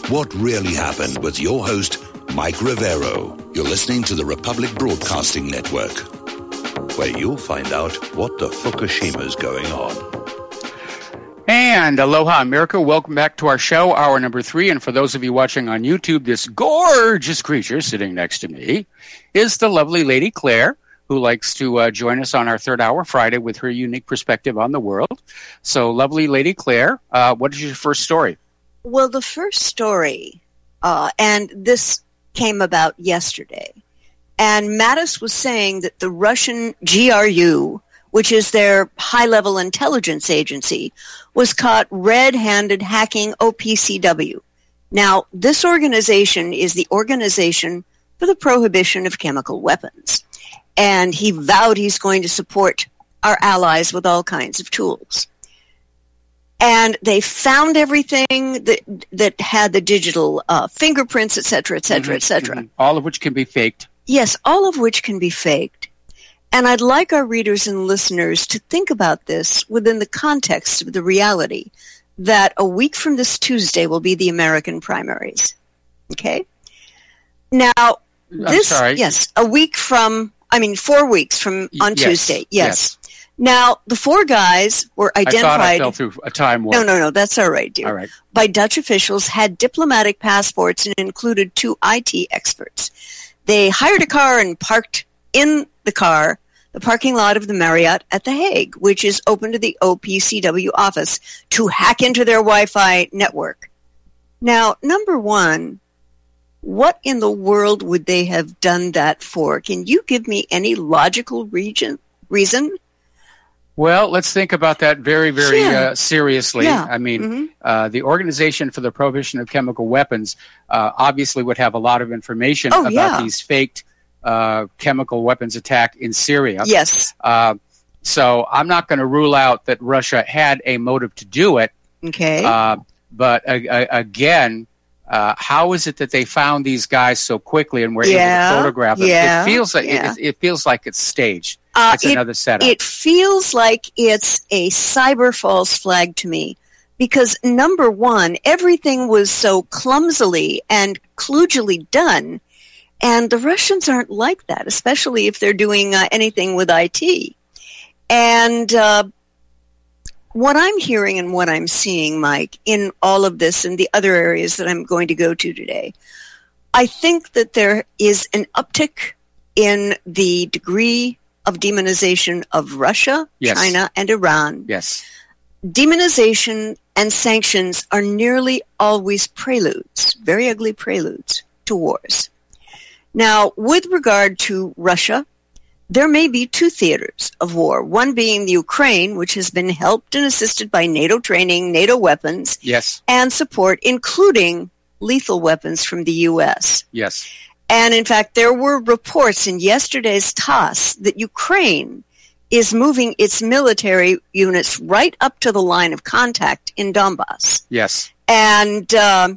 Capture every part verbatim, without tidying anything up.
What really happened with your host, Mike Rivero. You're listening to the Republic Broadcasting Network, where you'll find out what the Fukushima's going on. And aloha, America. Welcome back to our show, hour number three. And for those of you watching on YouTube, this gorgeous creature sitting next to me is the lovely Lady Claire, who likes to uh, join us on our third hour Friday with her unique perspective on the world. So, lovely Lady Claire, uh, what is your first story? Well, the first story, uh, and this came about yesterday, and Mattis was saying that the Russian G R U, which is their high-level intelligence agency, was caught red-handed hacking O P C W. Now, this organization is the Organization for the Prohibition of Chemical Weapons, and he vowed he's going to support our allies with all kinds of tools. And they found everything that that had the digital uh, fingerprints, et cetera, et cetera, mm-hmm, et cetera. Mm-hmm. All of which can be faked. Yes, all of which can be faked. And I'd like our readers and listeners to think about this within the context of the reality that a week from this Tuesday will be the American primaries. Okay? Now, this, I'm sorry. yes, a week from, I mean, four weeks from on yes, Tuesday. Yes. yes. Now, the four guys were identified. I thought I fell through a time warp. No, no, no. That's all right, dear. All right. By Dutch officials, had diplomatic passports and included two I T experts. They hired a car and parked in the car the parking lot of the Marriott at The Hague, which is open to the O P C W office, to hack into their Wi-Fi network. Now, number one, what in the world would they have done that for? Can you give me any logical region, reason? Well, let's think about that very, very yeah. uh, seriously. Yeah. I mean, mm-hmm. uh, the Organization for the Prohibition of Chemical Weapons uh, obviously would have a lot of information oh, about yeah. these faked uh, chemical weapons attack in Syria. Yes. Uh, so I'm not going to rule out that Russia had a motive to do it. Okay. Uh, but uh, uh, again, uh, how is it that they found these guys so quickly and were yeah. able to photograph them? Yeah. It feels like yeah. it, it feels like it's staged. Uh, it's it, another setup. It feels like it's a cyber false flag to me because, number one, everything was so clumsily and kludgily done, and the Russians aren't like that, especially if they're doing uh, anything with I T. And uh, what I'm hearing and what I'm seeing, Mike, in all of this and the other areas that I'm going to go to today, I think that there is an uptick in the degree of demonization of Russia, yes. China, and Iran. Yes. Demonization and sanctions are nearly always preludes, very ugly preludes, to wars. Now, with regard to Russia, there may be two theaters of war, one being the Ukraine, which has been helped and assisted by NATO training, NATO weapons, yes. and support, including lethal weapons from the U S. Yes. And in fact, there were reports in yesterday's T A S that Ukraine is moving its military units right up to the line of contact in Donbass. Yes. And uh,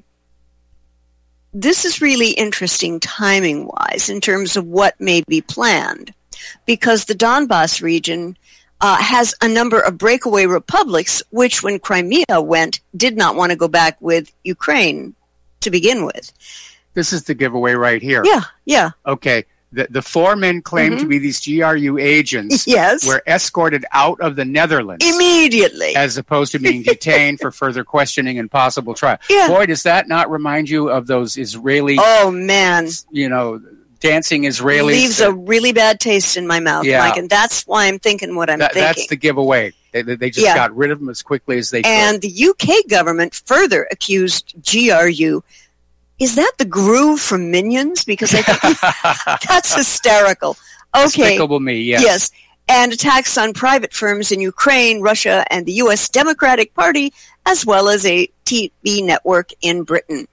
this is really interesting timing-wise in terms of what may be planned, because the Donbass region uh, has a number of breakaway republics, which when Crimea went, did not want to go back with Ukraine to begin with. This is the giveaway right here. Yeah, yeah. Okay. The, the four men claimed mm-hmm. to be these G R U agents yes. were escorted out of the Netherlands. Immediately. As opposed to being detained for further questioning and possible trial. Yeah. Boy, does that not remind you of those Israeli, oh, man. you know, dancing Israelis? Leaves a really bad taste in my mouth, yeah. Mike, and that's why I'm thinking what I'm that, thinking. That's the giveaway. They, they just yeah. got rid of them as quickly as they could. And the U K government further accused G R U. Is that the groove from Minions? Because I think that's hysterical. Okay. Despicable Me, yes. Yes. And attacks on private firms in Ukraine, Russia, and the U S Democratic Party, as well as a T V network in Britain.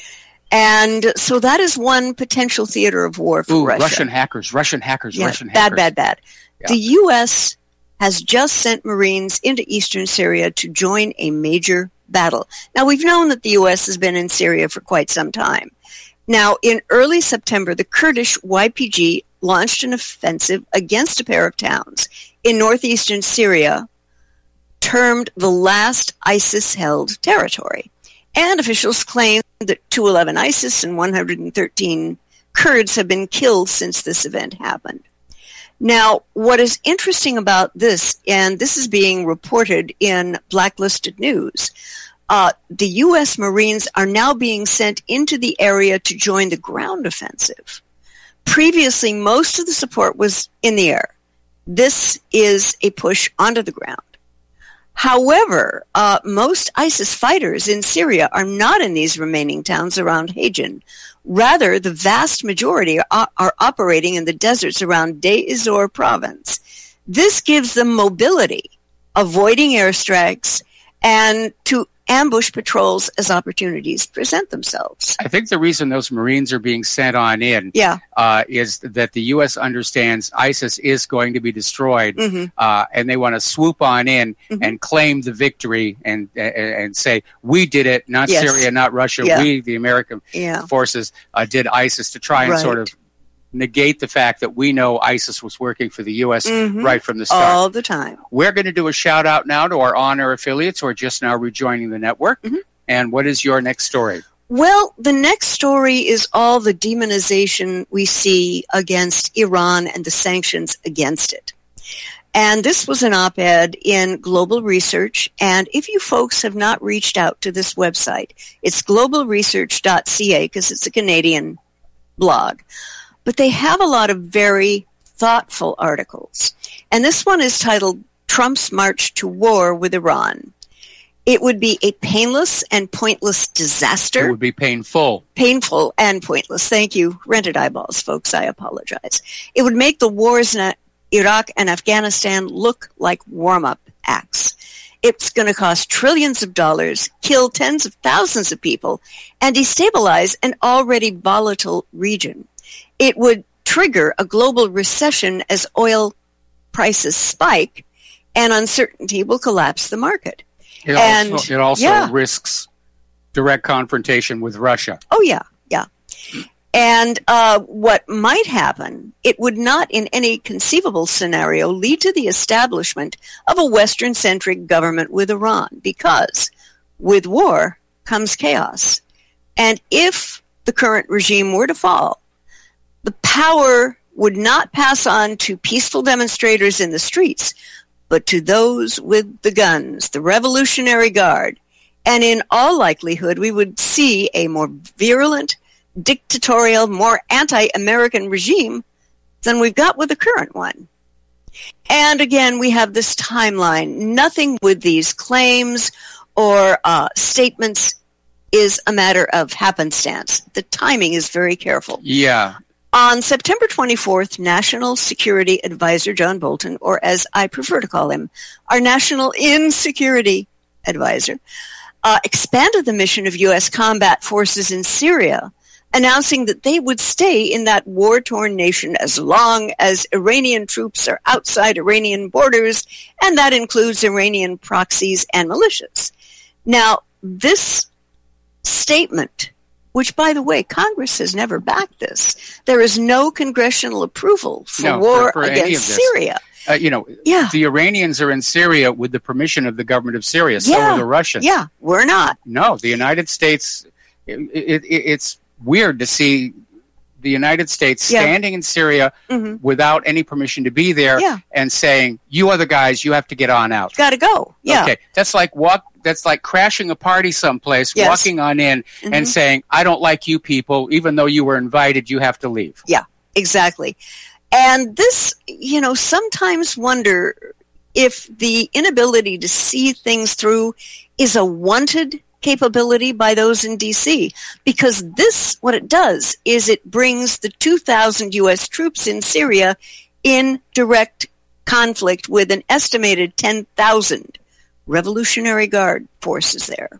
And so that is one potential theater of war for Ooh, Russia. Russian hackers, Russian hackers, yeah, Russian bad, hackers. Bad, bad, bad. Yeah. The U S has just sent Marines into eastern Syria to join a major battle. Now, we've known that the U S has been in Syria for quite some time. Now, in early September, the Kurdish Y P G launched an offensive against a pair of towns in northeastern Syria, termed the last ISIS-held territory. And officials claim that two hundred eleven ISIS and one hundred thirteen Kurds have been killed since this event happened. Now, what is interesting about this, and this is being reported in Blacklisted News, uh, the U S Marines are now being sent into the area to join the ground offensive. Previously, most of the support was in the air. This is a push onto the ground. However, uh, most ISIS fighters in Syria are not in these remaining towns around Hajin. Rather, the vast majority are, are operating in the deserts around Deir ez-Zor province. This gives them mobility, avoiding airstrikes, and to ambush patrols as opportunities present themselves. I think the reason those Marines are being sent on in yeah. uh, is that the U S understands ISIS is going to be destroyed, mm-hmm. uh, and they want to swoop on in mm-hmm. and claim the victory and uh, and say, we did it, not yes. Syria, not Russia. Yeah. We, the American yeah. forces, uh, did ISIS to try and right. sort of negate the fact that we know ISIS was working for the U S mm-hmm. right from the start. All the time. We're going to do a shout out now to our on-air affiliates who are just now rejoining the network. Mm-hmm. And what is your next story? Well, the next story is all the demonization we see against Iran and the sanctions against it. And this was an op-ed in Global Research. And if you folks have not reached out to this website, it's global research dot c a because it's a Canadian blog. But they have a lot of very thoughtful articles. And this one is titled Trump's March to War with Iran. It would be a painless and pointless disaster. It would be painful. Painful and pointless. Thank you. Rented eyeballs, folks. I apologize. It would make the wars in Iraq and Afghanistan look like warm-up acts. It's going to cost trillions of dollars, kill tens of thousands of people, and destabilize an already volatile region. It would trigger a global recession as oil prices spike, and uncertainty will collapse the market. It and, also, it also yeah. risks direct confrontation with Russia. Oh, yeah, yeah. And uh, what might happen, it would not in any conceivable scenario lead to the establishment of a Western-centric government with Iran, because with war comes chaos. And if the current regime were to fall, the power would not pass on to peaceful demonstrators in the streets, but to those with the guns, the Revolutionary Guard. And in all likelihood, we would see a more virulent, dictatorial, more anti-American regime than we've got with the current one. And again, we have this timeline. Nothing with these claims or uh, statements is a matter of happenstance. The timing is very careful. Yeah. On September twenty-fourth, National Security Advisor John Bolton, or as I prefer to call him, our National Insecurity Advisor, uh, expanded the mission of U S combat forces in Syria, announcing that they would stay in that war-torn nation as long as Iranian troops are outside Iranian borders, and that includes Iranian proxies and militias. Now, this statement, which, by the way, Congress has never backed this. There is no congressional approval for no, war for, for against Syria. Uh, you know, yeah. the Iranians are in Syria with the permission of the government of Syria. So yeah. are the Russians. Yeah, we're not. No, the United States, it, it, it's weird to see the United States yeah. standing in Syria mm-hmm. without any permission to be there yeah. and saying, you are the guys, you have to get on out. Got to go. Yeah. Okay, that's like walk. That's like crashing a party someplace, yes. walking on in mm-hmm. and saying, I don't like you people, even though you were invited, you have to leave. Yeah, exactly. And this, you know, sometimes wonder if the inability to see things through is a wanted capability by those in D C, because this, what it does is it brings the two thousand U S troops in Syria in direct conflict with an estimated ten thousand Revolutionary Guard forces there.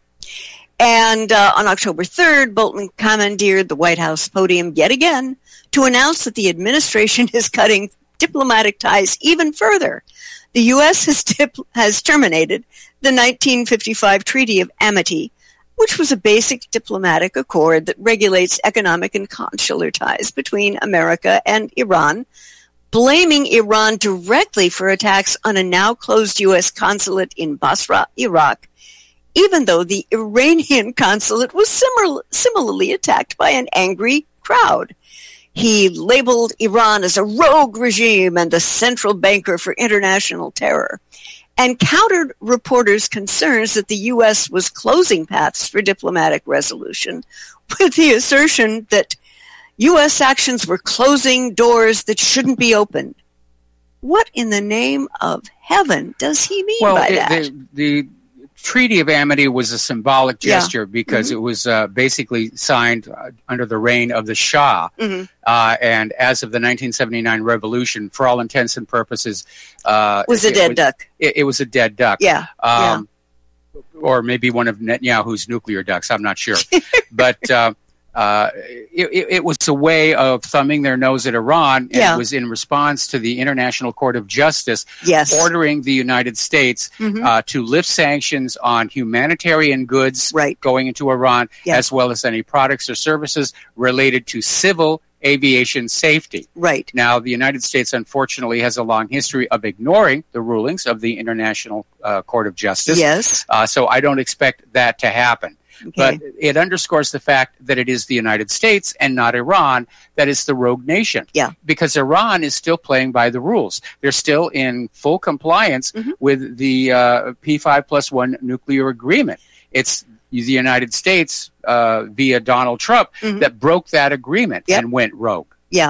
And uh, on October third, Bolton commandeered the White House podium yet again to announce that the administration is cutting diplomatic ties even further. The U S has, dip- has terminated the nineteen fifty-five Treaty of Amity, which was a basic diplomatic accord that regulates economic and consular ties between America and Iran, blaming Iran directly for attacks on a now closed U S consulate in Basra, Iraq. even though the Iranian consulate was similar, similarly attacked by an angry crowd. He labeled Iran as a rogue regime and the central banker for international terror, and countered reporters' concerns that the U S was closing paths for diplomatic resolution with the assertion that U S actions were closing doors that shouldn't be opened. What in the name of heaven does he mean well, by it, that? The, the Treaty of Amity was a symbolic gesture yeah. because mm-hmm. it was uh, basically signed uh, under the reign of the Shah. Mm-hmm. Uh, and as of the nineteen seventy-nine revolution, for all intents and purposes, uh, was a it, dead it was, duck. It, it was a dead duck. Yeah. Um, yeah. Or maybe one of Netanyahu's nuclear ducks. I'm not sure. but uh, uh, it, it was a way of thumbing their nose at Iran, and yeah. it was in response to the International Court of Justice yes. ordering the United States mm-hmm. uh, to lift sanctions on humanitarian goods right. going into Iran, yeah. as well as any products or services related to civil aviation safety. Right. Now, the United States, unfortunately, has a long history of ignoring the rulings of the International uh, Court of Justice. Yes. Uh, so I don't expect that to happen. Okay. But it underscores the fact that it is the United States and not Iran that is the rogue nation. Yeah. Because Iran is still playing by the rules. They're still in full compliance mm-hmm. with the uh, P five plus one nuclear agreement. It's the United States, uh, via Donald Trump, mm-hmm. that broke that agreement yep. and went rogue. Yeah.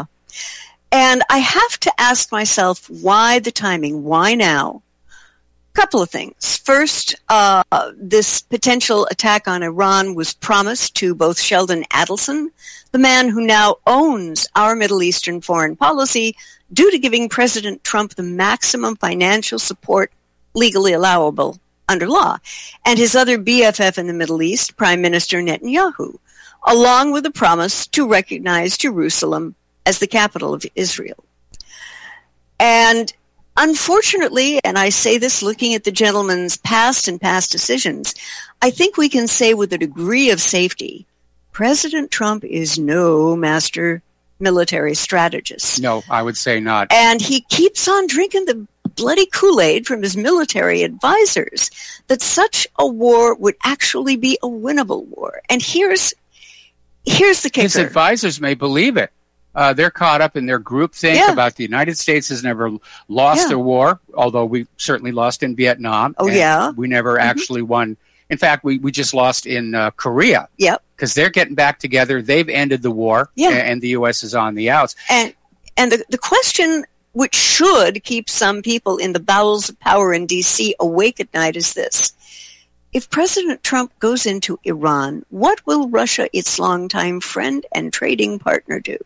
And I have to ask myself, why the timing? Why now? Couple of things. First, uh, this potential attack on Iran was promised to both Sheldon Adelson, the man who now owns our Middle Eastern foreign policy, due to giving President Trump the maximum financial support legally allowable under law, and his other B F F in the Middle East, Prime Minister Netanyahu, along with a promise to recognize Jerusalem as the capital of Israel. And unfortunately, and I say this looking at the gentleman's past and past decisions, I think we can say with a degree of safety, President Trump is no master military strategist. No, I would say not. And he keeps on drinking the bloody Kool-Aid from his military advisors that such a war would actually be a winnable war. And here's here's the kicker. His advisors may believe it. Uh, they're caught up in their groupthink yeah. about the United States has never lost yeah. a war, although we certainly lost in Vietnam. Oh, yeah. We never mm-hmm. actually won. In fact, we, we just lost in uh, Korea. Yep. Because they're getting back together. They've ended the war, yeah. and, and the U S is on the outs. And and the, the question which should keep some people in the bowels of power in D C awake at night is this. If President Trump goes into Iran, what will Russia, its longtime friend and trading partner, do?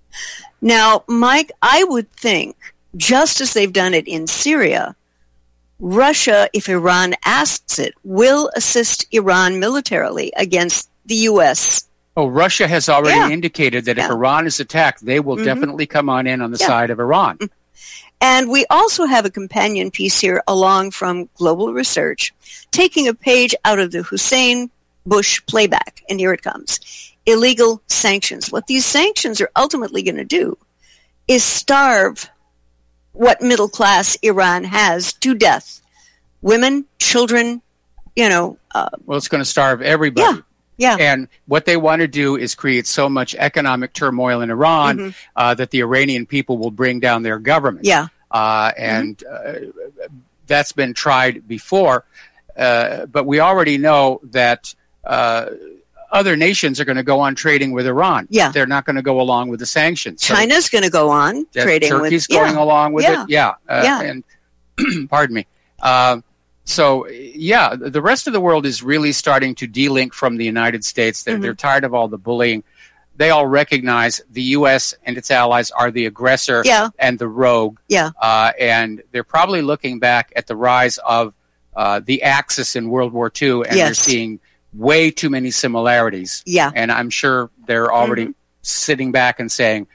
Now, Mike, I would think, just as they've done it in Syria, Russia, if Iran asks it, will assist Iran militarily against the U S. Oh, Russia has already yeah. indicated that yeah. if Iran is attacked, they will mm-hmm. definitely come on in on the yeah. side of Iran. And we also have a companion piece here along from Global Research, taking a page out of the Hussein Bush playback. And here it comes. Illegal sanctions. What these sanctions are ultimately going to do is starve what middle class Iran has to death. Women, children, you know. Uh, well, it's going to starve everybody. Yeah. Yeah. And what they want to do is create so much economic turmoil in Iran mm-hmm. uh, that the Iranian people will bring down their government. Yeah. Uh, and mm-hmm. uh, that's been tried before. Uh, but we already know that uh, other nations are going to go on trading with Iran. Yeah. They're not going to go along with the sanctions. China's so going to go on trading Turkey's with Turkey's going yeah. along with yeah. it. Yeah. Uh, yeah. And pardon me. Uh, So, yeah, the rest of the world is really starting to de-link from the United States. They're, mm-hmm. they're tired of all the bullying. They all recognize the U S and its allies are the aggressor yeah. and the rogue. Yeah. Uh, and they're probably looking back at the rise of uh, the Axis in World War Two, and yes. they're seeing way too many similarities. Yeah. And I'm sure they're already mm-hmm. sitting back and saying,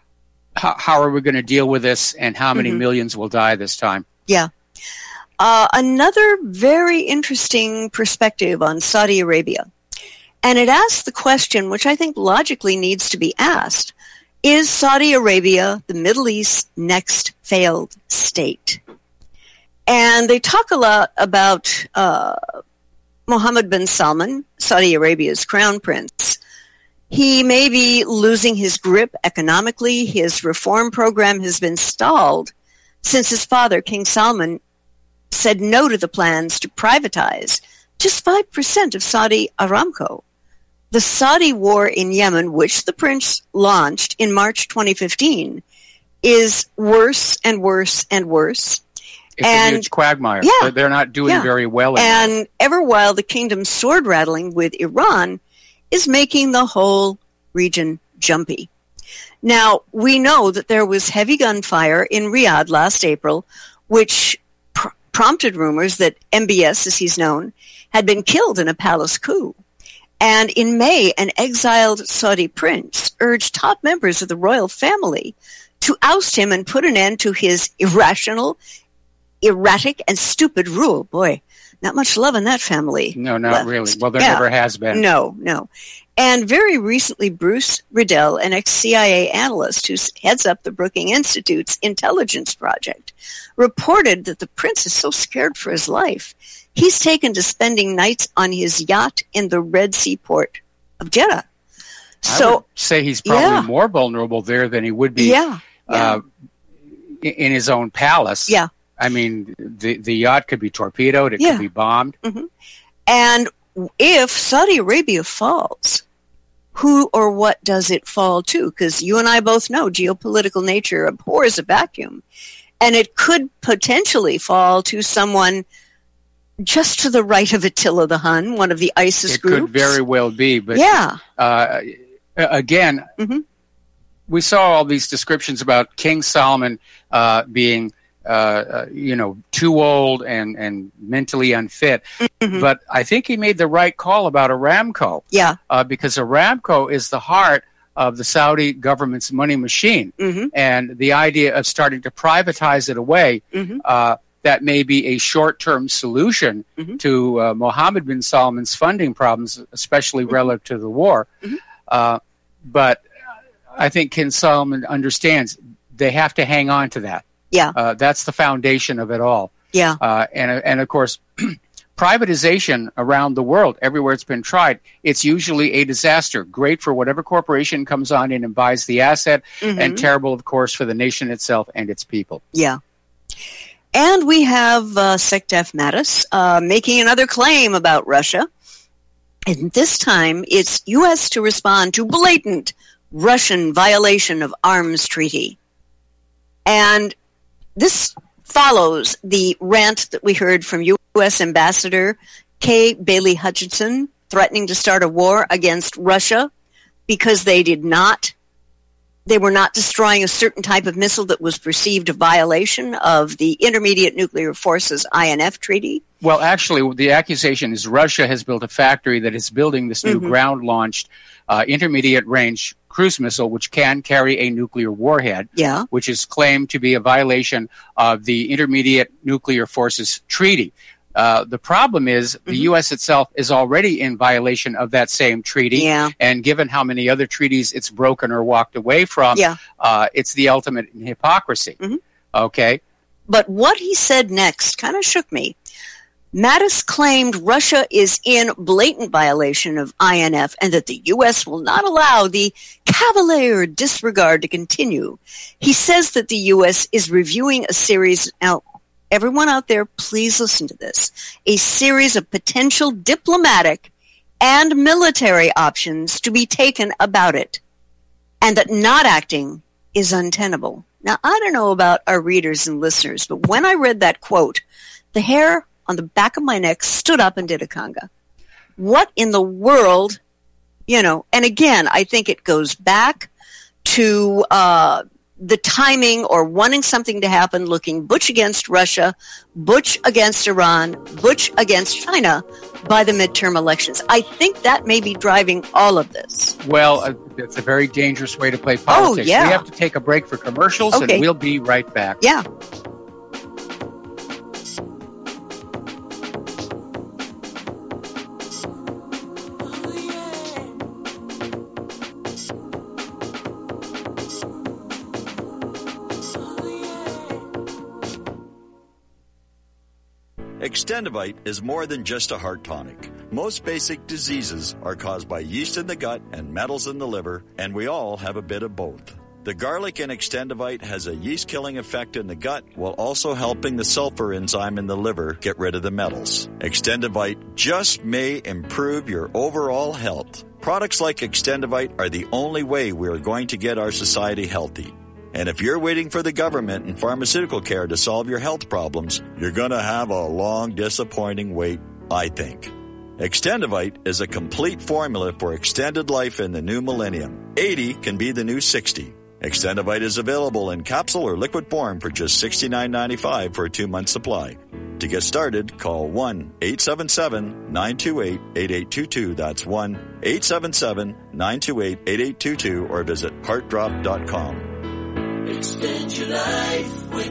how are we going to deal with this, and how many mm-hmm. millions will die this time? Yeah. Uh, another very interesting perspective on Saudi Arabia. And it asks the question, which I think logically needs to be asked, is Saudi Arabia the Middle East's next failed state? And they talk a lot about uh, Mohammed bin Salman, Saudi Arabia's crown prince, he may be losing his grip economically. His reform program has been stalled since his father, King Salman, said no to the plans to privatize just five percent of Saudi Aramco. The Saudi war in Yemen, which the prince launched in March twenty fifteen, is worse and worse and worse. It's and, a huge quagmire. Yeah, They're not doing yeah. very well. And anymore. ever while the kingdom's sword rattling with Iran is making the whole region jumpy. Now, we know that there was heavy gunfire in Riyadh last April, which pr- prompted rumors that M B S, as he's known, had been killed in a palace coup. And in May, an exiled Saudi prince urged top members of the royal family to oust him and put an end to his irrational, erratic, and stupid rule. Boy, not much love in that family. No, not left. really. Well, there Yeah. never has been. No, no. And very recently, Bruce Riddell, an ex-C I A analyst who heads up the Brookings Institute's intelligence project, reported that the prince is so scared for his life, he's taken to spending nights on his yacht in the Red Sea port of Jeddah. So, I would say he's probably yeah. more vulnerable there than he would be yeah, yeah, uh, in in his own palace. yeah. I mean, the, the yacht could be torpedoed. It Yeah. could be bombed. Mm-hmm. And if Saudi Arabia falls, who or what does it fall to? Because you and I both know geopolitical nature abhors a vacuum. And it could potentially fall to someone just to the right of Attila the Hun, one of the ISIS It groups. could very well be. But yeah. uh, again, Mm-hmm. we saw all these descriptions about King Solomon uh, being, uh, uh, you know, too old and, and mentally unfit. Mm-hmm. But I think he made the right call about Aramco. Yeah. Uh, because Aramco is the heart of the Saudi government's money machine. Mm-hmm. And the idea of starting to privatize it away, Mm-hmm. uh, that may be a short-term solution Mhm. to uh, Mohammed bin Salman's funding problems, especially Mm-hmm. relative to the war. Mhm. Uh, but I think King Solomon understands they have to hang on to that. Yeah. Uh, that's the foundation of it all. Yeah. Uh, and, and of course, privatization around the world, everywhere it's been tried, it's usually a disaster. Great for whatever corporation comes on in and buys the asset, Mhm. and terrible, of course, for the nation itself and its people. Yeah. And we have uh, Secdef Mattis uh, making another claim about Russia. And this time it's U S to respond to blatant Russian violation of arms treaty. And this follows the rant that we heard from U S Ambassador Kay Bailey Hutchinson threatening to start a war against Russia because they did not They were not destroying a certain type of missile that was perceived a violation of the Intermediate Nuclear Forces I N F treaty. Well, actually, the accusation is Russia has built a factory that is building this new Mhm. ground-launched uh, intermediate-range cruise missile, which can carry a nuclear warhead, Yeah. which is claimed to be a violation of the Intermediate Nuclear Forces Treaty. Uh, the problem is the Mhm. U S itself is already in violation of that same treaty. Yeah. And given how many other treaties it's broken or walked away from, Yeah. uh, it's the ultimate in hypocrisy. Mhm. Okay? But what he said next kind of shook me. Mattis claimed Russia is in blatant violation of I N F and that the U S will not allow the cavalier disregard to continue. He says that the U S is reviewing a series. Now, everyone out there, please listen to this. A series of potential diplomatic and military options to be taken about it, and that not acting is untenable. Now, I don't know about our readers and listeners, but when I read that quote, the hair on the back of my neck stood up and did a conga. What in the world, you know, and again, I think it goes back to uh, the timing or wanting something to happen, looking Bush against Russia, Bush against Iran, Bush against China by the midterm elections. I think that may be driving all of this. Well, uh, it's a very dangerous way to play politics. yeah. We have to take a break for commercials, Okay. and we'll be right back. Yeah. Extendivite is more than just a heart tonic. Most basic diseases are caused by yeast in the gut and metals in the liver, and we all have a bit of both. The garlic in Extendivite has a yeast-killing effect in the gut while also helping the sulfur enzyme in the liver get rid of the metals. Extendivite just may improve your overall health. Products like Extendivite are the only way we are going to get our society healthy. And if you're waiting for the government and pharmaceutical care to solve your health problems, you're going to have a long, disappointing wait, I think. Extendivite is a complete formula for extended life in the new millennium. eighty can be the new sixty. Extendivite is available in capsule or liquid form for just sixty-nine ninety-five for a two-month supply. To get started, call one eight seven seven, nine two eight, eight eight two two. That's one eight seven seven, nine two eight, eight eight two two or visit heart drop dot com. Extend your life with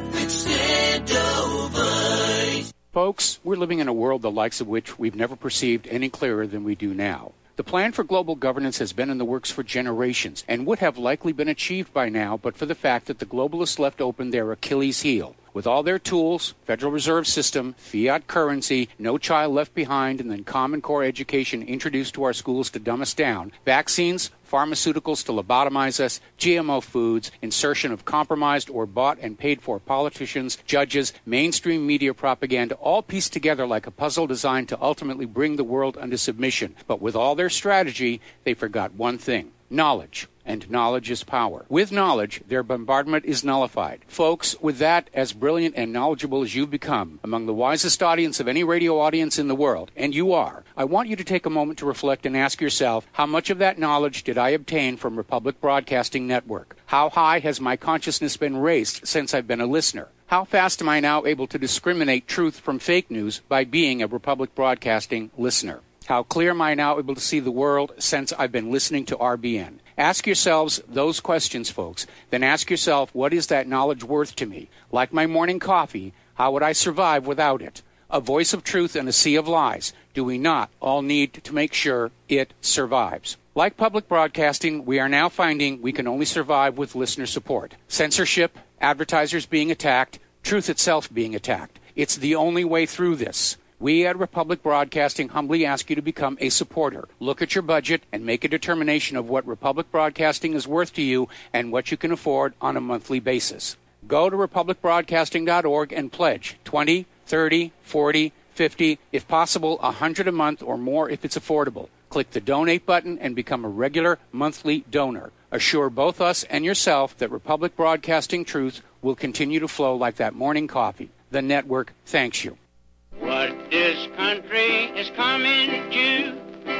Extendivite. Folks, we're living in a world the likes of which we've never perceived any clearer than we do now. The plan for global governance has been in the works for generations and would have likely been achieved by now but for the fact that the globalists left open their Achilles heel. With all their tools, Federal Reserve System, fiat currency, no child left behind, and then Common Core education introduced to our schools to dumb us down, vaccines, pharmaceuticals to lobotomize us, G M O foods, insertion of compromised or bought and paid for politicians, judges, mainstream media propaganda, all pieced together like a puzzle designed to ultimately bring the world under submission. But with all their strategy, they forgot one thing: knowledge. And knowledge is power. With knowledge, their bombardment is nullified. Folks, with that, as brilliant and knowledgeable as you've become, among the wisest audience of any radio audience in the world, and you are, I want you to take a moment to reflect and ask yourself, how much of that knowledge did I obtain from Republic Broadcasting Network? How high has my consciousness been raised since I've been a listener? How fast am I now able to discriminate truth from fake news by being a Republic Broadcasting listener? How clear am I now able to see the world since I've been listening to R B N? Ask yourselves those questions, folks. Then ask yourself, what is that knowledge worth to me? Like my morning coffee, how would I survive without it? A voice of truth in a sea of lies. Do we not all need to make sure it survives? Like public broadcasting, we are now finding we can only survive with listener support. Censorship, advertisers being attacked, truth itself being attacked. It's the only way through this. We at Republic Broadcasting humbly ask you to become a supporter. Look at your budget and make a determination of what Republic Broadcasting is worth to you and what you can afford on a monthly basis. Go to republic broadcasting dot org and pledge twenty, thirty, forty, fifty, if possible one hundred a month or more if it's affordable. Click the donate button and become a regular monthly donor. Assure both us and yourself that Republic Broadcasting truth will continue to flow like that morning coffee. The network thanks you. What this country is coming to,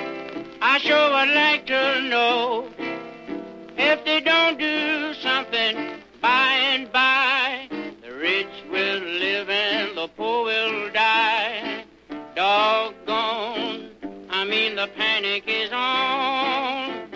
I sure would like to know. If they don't do something by and by, the rich will live and the poor will die. Doggone, I mean the panic is on.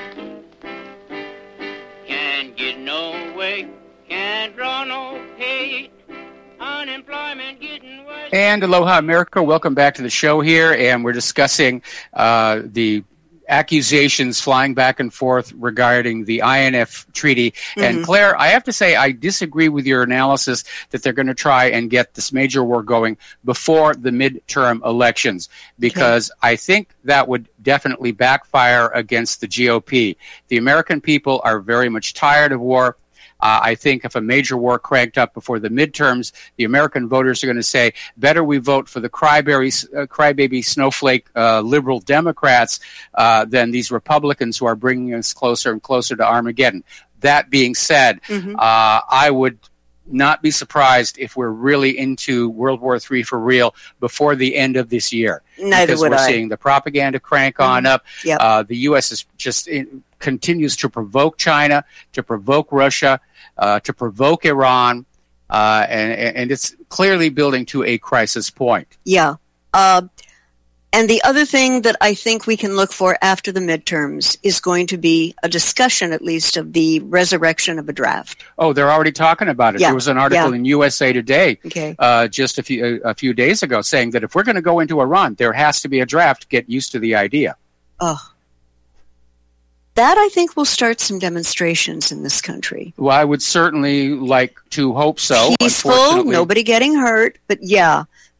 Can't get no way, can't draw no pay. Unemployment getting worse. And aloha, America. Welcome back to the show here. And we're discussing uh, the accusations flying back and forth regarding the I N F treaty. Mm-hmm. And Claire, I have to say, I disagree with your analysis that they're going to try and get this major war going before the midterm elections, because okay. I think that would definitely backfire against the G O P. The American people are very much tired of war. Uh, I think if a major war cranked up before the midterms, the American voters are going to say, better we vote for the crybaby, uh, crybaby snowflake uh, liberal Democrats uh, than these Republicans who are bringing us closer and closer to Armageddon. That being said, mm-hmm. uh, I would not be surprised if we're really into World War Three for real before the end of this year. Neither because would we're I. seeing the propaganda crank mm-hmm. on up. Yep. Uh, the U S is just in, continues to provoke China, to provoke Russia, uh, to provoke Iran, uh, and, and it's clearly building to a crisis point. Yeah. Uh, and the other thing that I think we can look for after the midterms is going to be a discussion, at least, of the resurrection of a draft. Oh, they're already talking about it. Yeah. There was an article yeah. in U S A Today okay. uh, just a few a few days ago saying that if we're going to go into Iran, there has to be a draft. Get used to the idea. Oh. That, I think, will start some demonstrations in this country. Well, I would certainly like to hope so. Peaceful, nobody getting hurt, but yeah,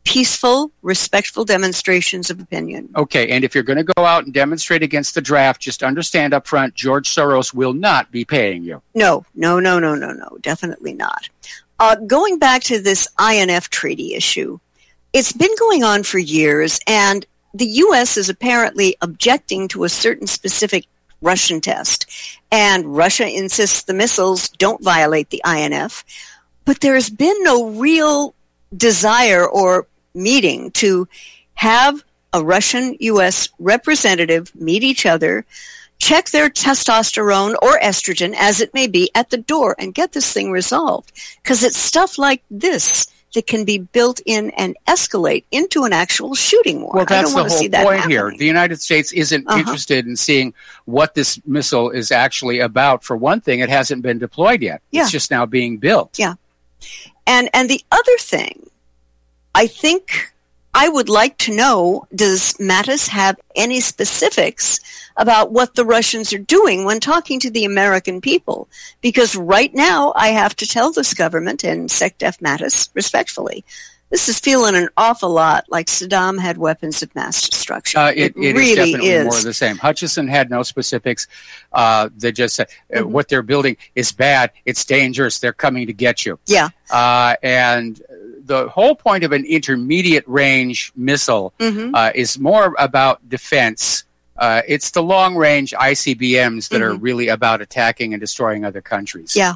peaceful, respectful demonstrations of opinion. Okay, and if you're going to go out and demonstrate against the draft, just understand up front, George Soros will not be paying you. No, no, no, no, no, no, definitely not. Uh, going back to this I N F treaty issue, it's been going on for years, and the U S is apparently objecting to a certain specific Russian test, and Russia insists the missiles don't violate the I N F, but there's been no real desire or meeting to have a Russian U S representative meet each other, check their testosterone or estrogen, as it may be, at the door and get this thing resolved. Because it's stuff like this that can be built in and escalate into an actual shooting war. Well, that's I don't the want to see whole that point happening. here. The United States isn't Uh-huh. interested in seeing what this missile is actually about. For one thing, it hasn't been deployed yet. Yeah. It's just now being built. Yeah. And and the other thing, I think I would like to know, does Mattis have any specifics about what the Russians are doing when talking to the American people? Because right now, I have to tell this government and SecDef Mattis, respectfully, this is feeling an awful lot like Saddam had weapons of mass destruction. Uh, it, it really is definitely is. more of the same. Hutchison had no specifics. Uh, they just said uh, Mm-hmm. what they're building is bad. It's dangerous. They're coming to get you. Yeah. Uh, and the whole point of an intermediate range missile Mm-hmm. uh, is more about defense. Uh, it's the long range I C B Ms that are Mhm. really about attacking and destroying other countries. Yeah.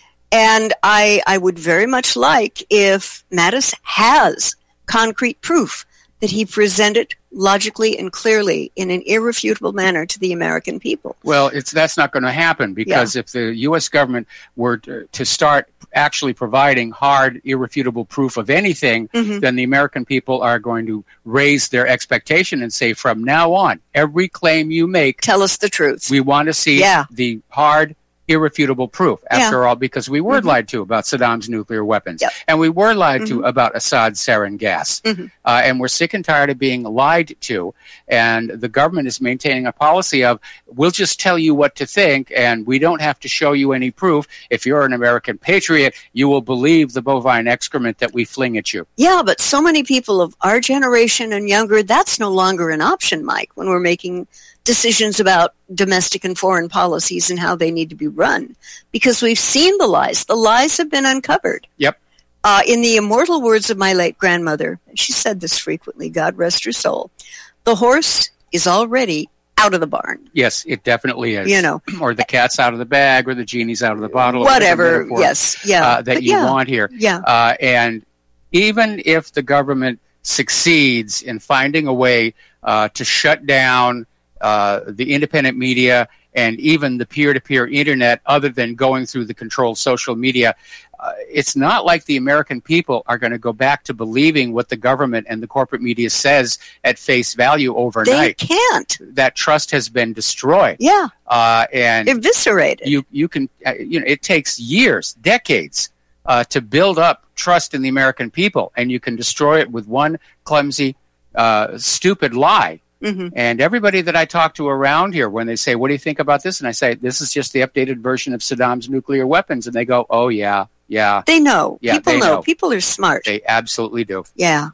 And I, I would very much like if Mattis has concrete proof that he presented logically and clearly in an irrefutable manner to the American people. Well, it's that's not going to happen because if the U S government were to, to start actually providing hard, irrefutable proof of anything, Mhm. then the American people are going to raise their expectation and say, from now on, every claim you make, Tell us the truth. we want to see Yeah. the hard, irrefutable proof. After Yeah. all, because we were Mhm. lied to about Saddam's nuclear weapons, Yep. and we were lied to Mhm. about Assad's sarin gas, Mhm. uh, and we're sick and tired of being lied to. And the government is maintaining a policy of, we'll just tell you what to think, and we don't have to show you any proof. If you're an American patriot, you will believe the bovine excrement that we fling at you. Yeah, but so many people of our generation and younger, that's no longer an option, Mike, when we're making decisions about domestic and foreign policies and how they need to be run. Because we've seen the lies. The lies have been uncovered. Yep. Uh, in the immortal words of my late grandmother, and she said this frequently, God rest her soul, the horse is already out of the barn. Yes, it definitely is. You know. Or the cat's out of the bag, or the genie's out of the bottle. or Whatever, metaphor, yes, yeah. uh, that But you yeah, want here. Yeah. Uh, and even if the government succeeds in finding a way uh, to shut down uh, the independent media and even the peer-to-peer internet, other than going through the controlled social media, uh, it's not like the American people are going to go back to believing what the government and the corporate media says at face value They overnight. can't. That trust has been destroyed. Yeah. Uh, and Eviscerated. you you can uh, you know it takes years, decades uh, to build up trust in the American people, and you can destroy it with one clumsy, uh, stupid lie. Mhm. And everybody that I talk to around here, when they say, "What do you think about this?" and I say, "This is just the updated version of Saddam's nuclear weapons," and they go, "Oh yeah, yeah, They know. Yeah, People they know. know. People are smart. they absolutely do." Yeah.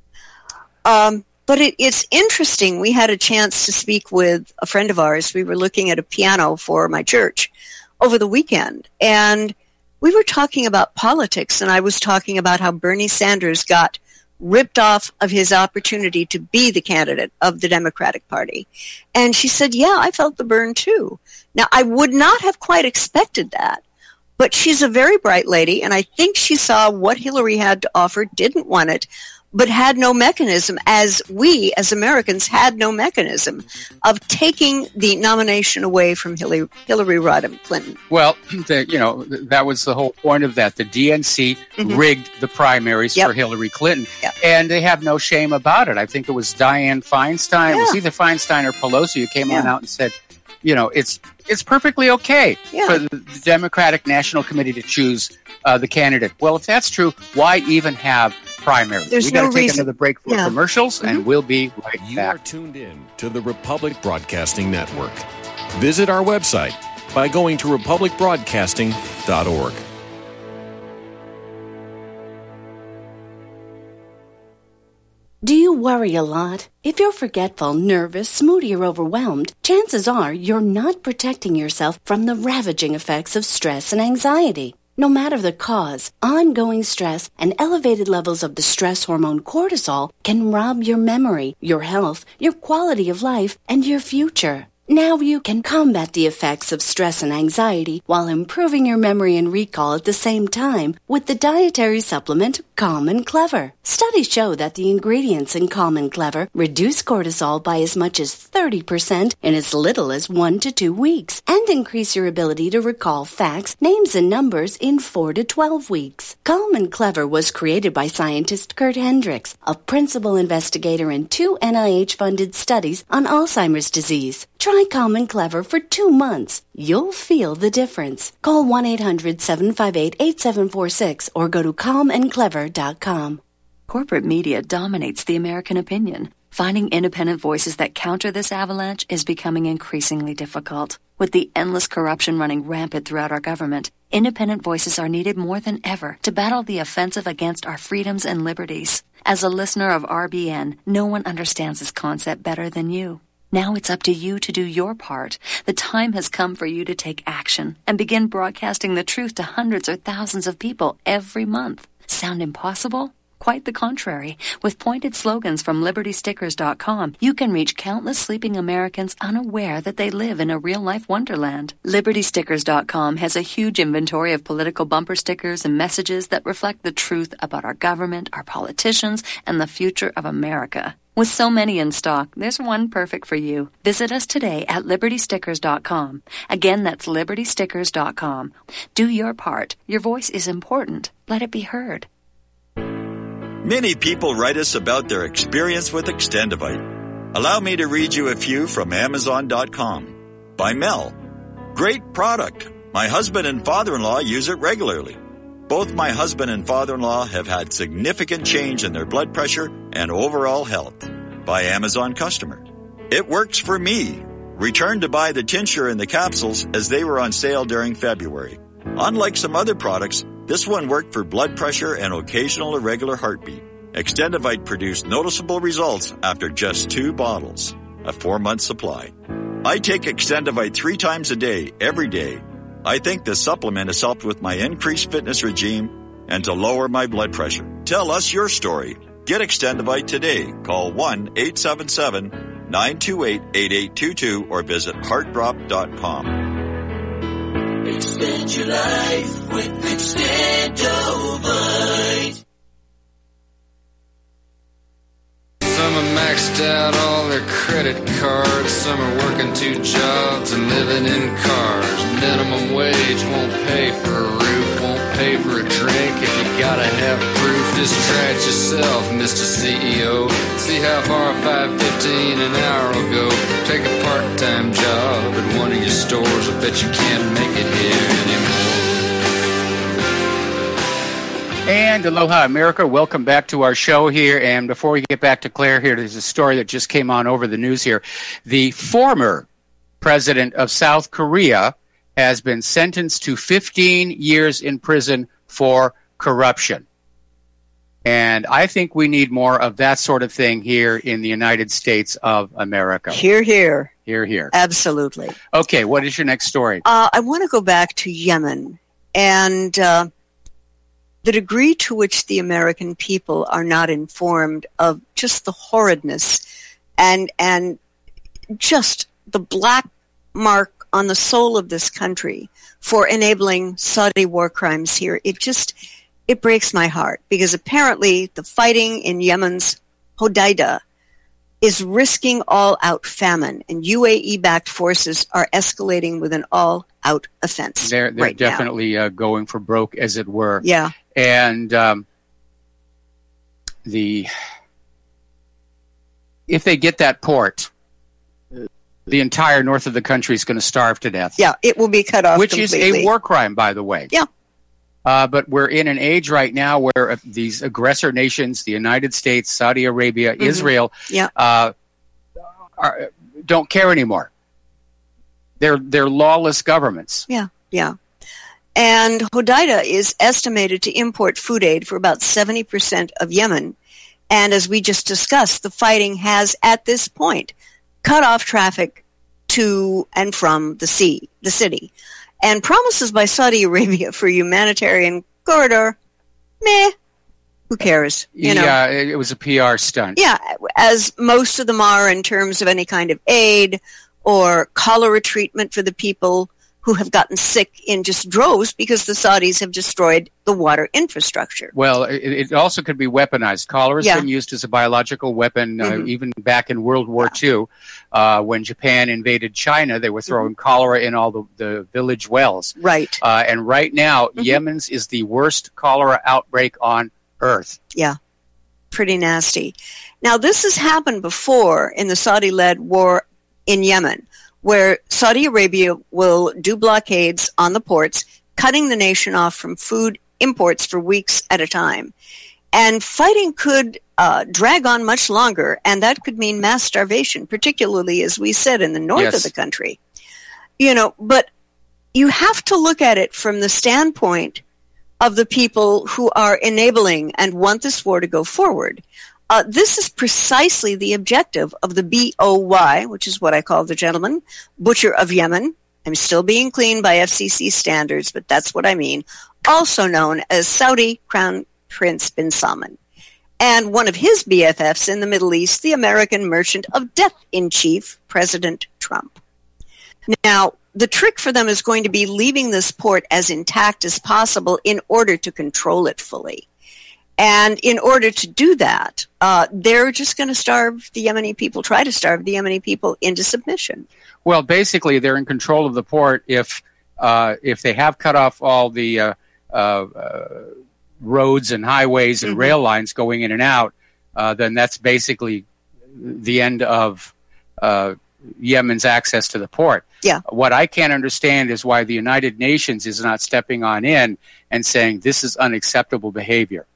Um, but it, it's interesting. We had a chance to speak with a friend of ours. We were looking at a piano for my church over the weekend. And we were talking about politics. And I was talking about how Bernie Sanders got ripped off of his opportunity to be the candidate of the Democratic Party. And she said, yeah, I felt the burn too. Now, I would not have quite expected that. But she's a very bright lady, and I think she saw what Hillary had to offer, didn't want it, but had no mechanism, as we, as Americans, had no mechanism of taking the nomination away from Hillary, Hillary Rodham Clinton. Well, the, you know, th- that was the whole point of that. The D N C Mhm. rigged the primaries Yep. for Hillary Clinton, Yep. and they have no shame about it. I think it was Dianne Feinstein. It was Yeah. either Feinstein or Pelosi who came on Yeah. out and said, you know, it's it's perfectly okay Yeah. for the, the Democratic National Committee to choose uh, the candidate. Well, if that's true, why even have primaries? There's we got to no take reason. another break for Yeah. commercials, and we'll be right You back. are tuned in to the Republic Broadcasting Network. Visit our website by going to republic broadcasting dot org. . Do you worry a lot? If you're forgetful, nervous, moody, or overwhelmed, chances are you're not protecting yourself from the ravaging effects of stress and anxiety. No matter the cause, ongoing stress and elevated levels of the stress hormone cortisol can rob your memory, your health, your quality of life, and your future. Now you can combat the effects of stress and anxiety while improving your memory and recall at the same time with the dietary supplement Calm and Clever. Studies show that the ingredients in Calm and Clever reduce cortisol by as much as thirty percent in as little as one to two weeks and increase your ability to recall facts, names, and numbers in four to twelve weeks. Calm and Clever was created by scientist Kurt Hendricks, a principal investigator in two N I H-funded studies on Alzheimer's disease. Try Calm and Clever for two months. You'll feel the difference. Call one eight hundred seven five eight eight seven four six or go to calm and clever dot com. Corporate media dominates the American opinion. Finding independent voices that counter this avalanche is becoming increasingly difficult. With the endless corruption running rampant throughout our government, independent voices are needed more than ever to battle the offensive against our freedoms and liberties. As a listener of R B N, no one understands this concept better than you. Now it's up to you to do your part. The time has come for you to take action and begin broadcasting the truth to hundreds or thousands of people every month. Sound impossible? Quite the contrary. With pointed slogans from liberty stickers dot com, you can reach countless sleeping Americans unaware that they live in a real-life wonderland. liberty stickers dot com has a huge inventory of political bumper stickers and messages that reflect the truth about our government, our politicians, and the future of America. With so many in stock, there's one perfect for you. Visit us today at liberty stickers dot com. Again, that's liberty stickers dot com. Do your part. Your voice is important. Let it be heard. Many people write us about their experience with Extendivite. Allow me to read you a few from amazon dot com. By Mel. Great product. My husband and father-in-law use it regularly. Both my husband and father-in-law have had significant change in their blood pressure and overall health. By Amazon customer. It works for me. Returned to buy the tincture and the capsules as they were on sale during February. Unlike some other products, this one worked for blood pressure and occasional irregular heartbeat. Extendivite produced noticeable results after just two bottles, a four-month supply. I take Extendivite three times a day, every day. I think this supplement has helped with my increased fitness regime and to lower my blood pressure. Tell us your story. Get Extendivite today. Call one eight seven seven nine two eight eight eight two two or visit heart drop dot com. Extend your life with Extendovite. Some are maxed out all their credit cards. Some are working two jobs and living in cars. Minimum wage won't pay for a roof, won't pay for a drink. If you gotta have proof, just try it yourself, Mister C E O. See how far five fifteen an hour will go. Take a part-time job at one of your stores. I bet you can't make it here anymore. And aloha, America. Welcome back to our show here. And before we get back to Claire here, there's a story that just came on over the news here. The former president of South Korea has been sentenced to fifteen years in prison for corruption. And I think we need more of that sort of thing here in the United States of America. Hear, hear. Hear, hear. Absolutely. Okay, what is your next story? Uh, I want to go back to Yemen and uh, the degree to which the American people are not informed of just the horridness and and just the black mark on the soul of this country for enabling Saudi war crimes here. It just, it breaks my heart because apparently the fighting in Yemen's Hodeidah is risking all-out famine, and U A E-backed forces are escalating with an all-out offense. They're, they're right definitely uh, going for broke, as it were. Yeah. And um, the if they get that port, the entire north of the country is going to starve to death. Yeah, it will be cut off Which completely. is a war crime, by the way. Yeah. Uh, but we're in an age right now where uh, these aggressor nations, the United States, Saudi Arabia, Mm-hmm. Israel, yeah. uh, are, don't care anymore. They're they're lawless governments. Yeah, yeah. And Hodeidah is estimated to import food aid for about seventy percent of Yemen. And as we just discussed, the fighting has, at this point, cut off traffic to and from the sea, the city. And promises by Saudi Arabia for humanitarian corridor, meh, who cares? You know? Yeah, it was a P R stunt. Yeah, as most of them are in terms of any kind of aid or cholera treatment for the people who have gotten sick in just droves because the Saudis have destroyed the water infrastructure. Well, it, it also could be weaponized. Cholera has Yeah. been used as a biological weapon uh, Mhm. even back in World War Two. Uh, when Japan invaded China, they were throwing cholera in all the, the village wells. Right. Uh, and right now, Yemen's is the worst cholera outbreak on Earth. Yeah, pretty nasty. Now, this has happened before in the Saudi-led war in Yemen, where Saudi Arabia will do blockades on the ports, cutting the nation off from food imports for weeks at a time. And fighting could uh, drag on much longer, and that could mean mass starvation, particularly, as we said, in the north Yes. of the country. You know, but you have to look at it from the standpoint of the people who are enabling and want this war to go forward. Uh, this is precisely the objective of the B O Y, which is what I call the gentleman, Butcher of Yemen. I'm still being clean by F C C standards, but that's what I mean. Also known as Saudi Crown Prince bin Salman. And one of his B F Fs in the Middle East, the American merchant of death-in-chief, President Trump. Now, the trick for them is going to be leaving this port as intact as possible in order to control it fully. And in order to do that, uh, they're just going to starve the Yemeni people, try to starve the Yemeni people into submission. Well, basically, they're in control of the port if uh, if they have cut off all the uh, uh, uh, roads and highways and Mhm. rail lines going in and out. Uh, then that's basically the end of uh, Yemen's access to the port. Yeah. What I can't understand is why the United Nations is not stepping on in and saying this is unacceptable behavior.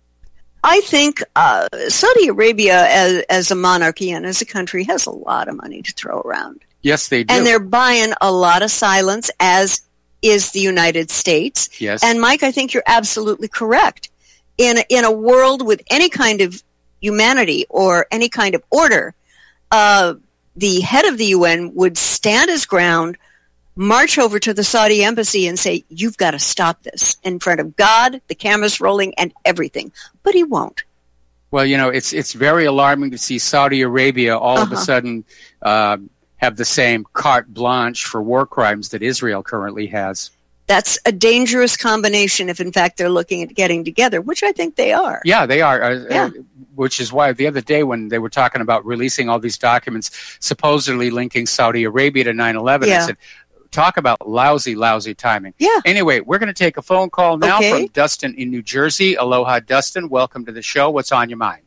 I think uh, Saudi Arabia, as, as a monarchy and as a country, has a lot of money to throw around. Yes, they do. And they're buying a lot of silence, as is the United States. Yes. And Mike, I think you're absolutely correct. In a, in a world with any kind of humanity or any kind of order, uh, the head of the U N would stand his ground, march over to the Saudi embassy and say, you've got to stop this in front of God, the cameras rolling, and everything. But he won't. Well, you know, it's it's very alarming to see Saudi Arabia all of a Uh-huh. sudden uh, have the same carte blanche for war crimes that Israel currently has. That's a dangerous combination if, in fact, they're looking at getting together, which I think they are. Yeah, they are. Uh, Yeah. uh, which is why the other day when they were talking about releasing all these documents supposedly linking Saudi Arabia to nine eleven, I Yeah. said, talk about lousy, lousy timing. Yeah. Anyway, we're going to take a phone call now Okay. from Dustin in New Jersey. Aloha, Dustin. Welcome to the show. What's on your mind?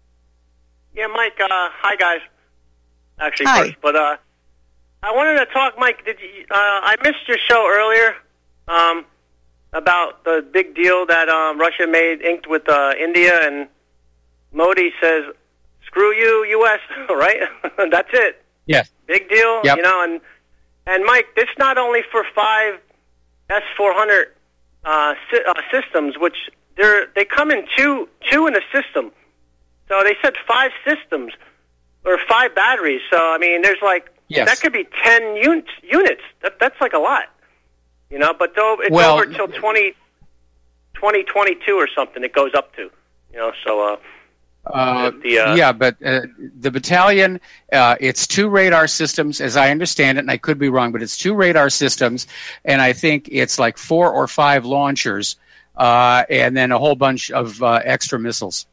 Yeah, Mike. Uh, hi, guys. Actually, Hi. first, but uh, I wanted to talk, Mike. Did you, uh, I missed your show earlier um, about the big deal that um, Russia made inked with uh, India, and Modi says, "Screw you, U S" Right? That's it. Yes. Big deal. Yep. You know, and and Mike, this not only for five S four hundred uh, sy- uh, systems, which they're they come in two two in a system. So they said five systems or five batteries. So I mean, there's like Yes. that could be ten units. Units. That that's like a lot, you know. But though it's Well- over till twenty twenty twenty two or something. It goes up to, you know. So uh, Uh, the, uh, yeah, but uh, the battalion, uh, it's two radar systems, as I understand it, and I could be wrong, but it's two radar systems, and I think it's like four or five launchers, uh, and then a whole bunch of uh, extra missiles.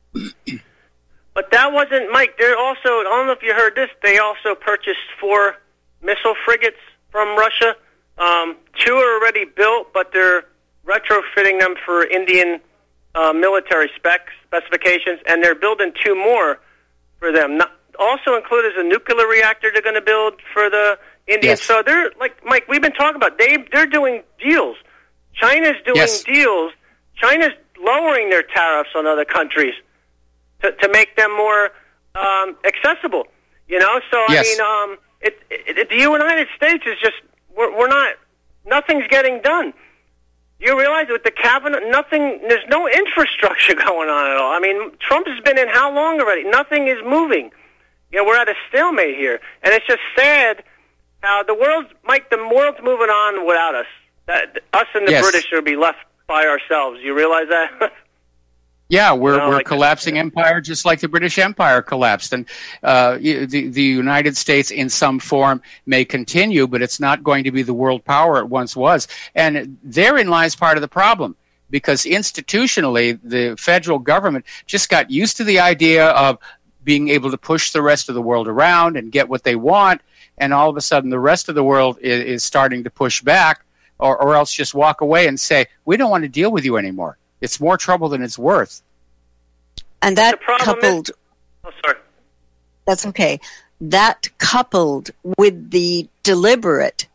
But that wasn't, Mike. They're also, I don't know if you heard this, they also purchased four missile frigates from Russia. Um, two are already built, but they're retrofitting them for Indian uh, military specs, specifications, and they're building two more for them. Not, also included is a nuclear reactor they're going to build for the Indians. Yes. So they're, like, Mike, we've been talking about, they, they're doing deals. China's doing Yes. deals. China's lowering their tariffs on other countries to, to make them more um, accessible, you know. So Yes. I mean, um, it, it, the United States is just we're, we're not. Nothing's getting done. Do you realize with the cabinet, nothing, there's no infrastructure going on at all. I mean, Trump has been in how long already? Nothing is moving. You know, we're at a stalemate here. And it's just sad how the world's, Mike, the world's moving on without us. That, us and the yes. British will be left by ourselves. You realize that? Yeah, we're you know, we're like collapsing empire just like the British Empire collapsed, and uh, the the United States in some form may continue, but it's not going to be the world power it once was. And therein lies part of the problem, because institutionally the federal government just got used to the idea of being able to push the rest of the world around and get what they want, and all of a sudden the rest of the world is, is starting to push back, or, or else just walk away and say, we don't want to deal with you anymore. It's more trouble than it's worth. And that coupled... Is, oh, sorry. That's okay. That coupled with the deliberate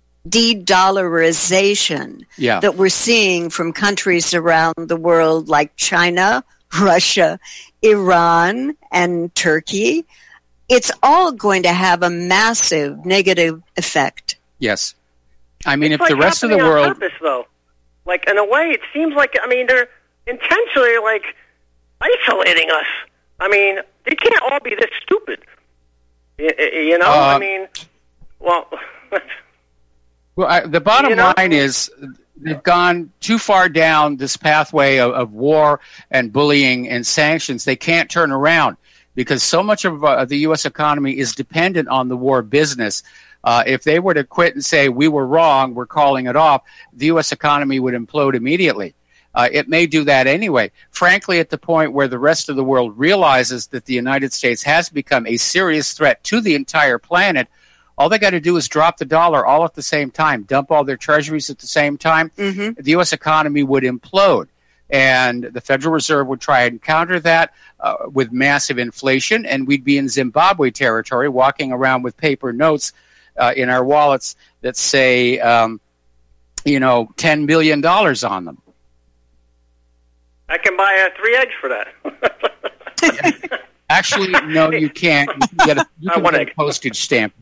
de-dollarization yeah. that we're seeing from countries around the world like China, Russia, Iran, and Turkey, it's all going to have a massive negative effect. Yes. I mean, it's if like the rest of the on world... purpose, though. Like, in a way, it seems like, I mean, they're intentionally, like, isolating us. I mean, they can't all be this stupid. You, you know? Uh, I mean, well... well, I, the bottom you know? line is they've gone too far down this pathway of, of war and bullying and sanctions. They can't turn around because so much of uh, the U S economy is dependent on the war business. Uh, if they were to quit and say, we were wrong, we're calling it off, the U S economy would implode immediately. Uh, it may do that anyway. Frankly, at the point where the rest of the world realizes that the United States has become a serious threat to the entire planet, all they got to do is drop the dollar all at the same time, dump all their treasuries at the same time. Mm-hmm. The U S economy would implode. And the Federal Reserve would try and counter that uh, with massive inflation, and we'd be in Zimbabwe territory walking around with paper notes uh, in our wallets that say, um, you know, ten billion dollars on them. I can buy uh, three eggs for that. Actually, no, you can't. You can get a, you can get a postage stamp.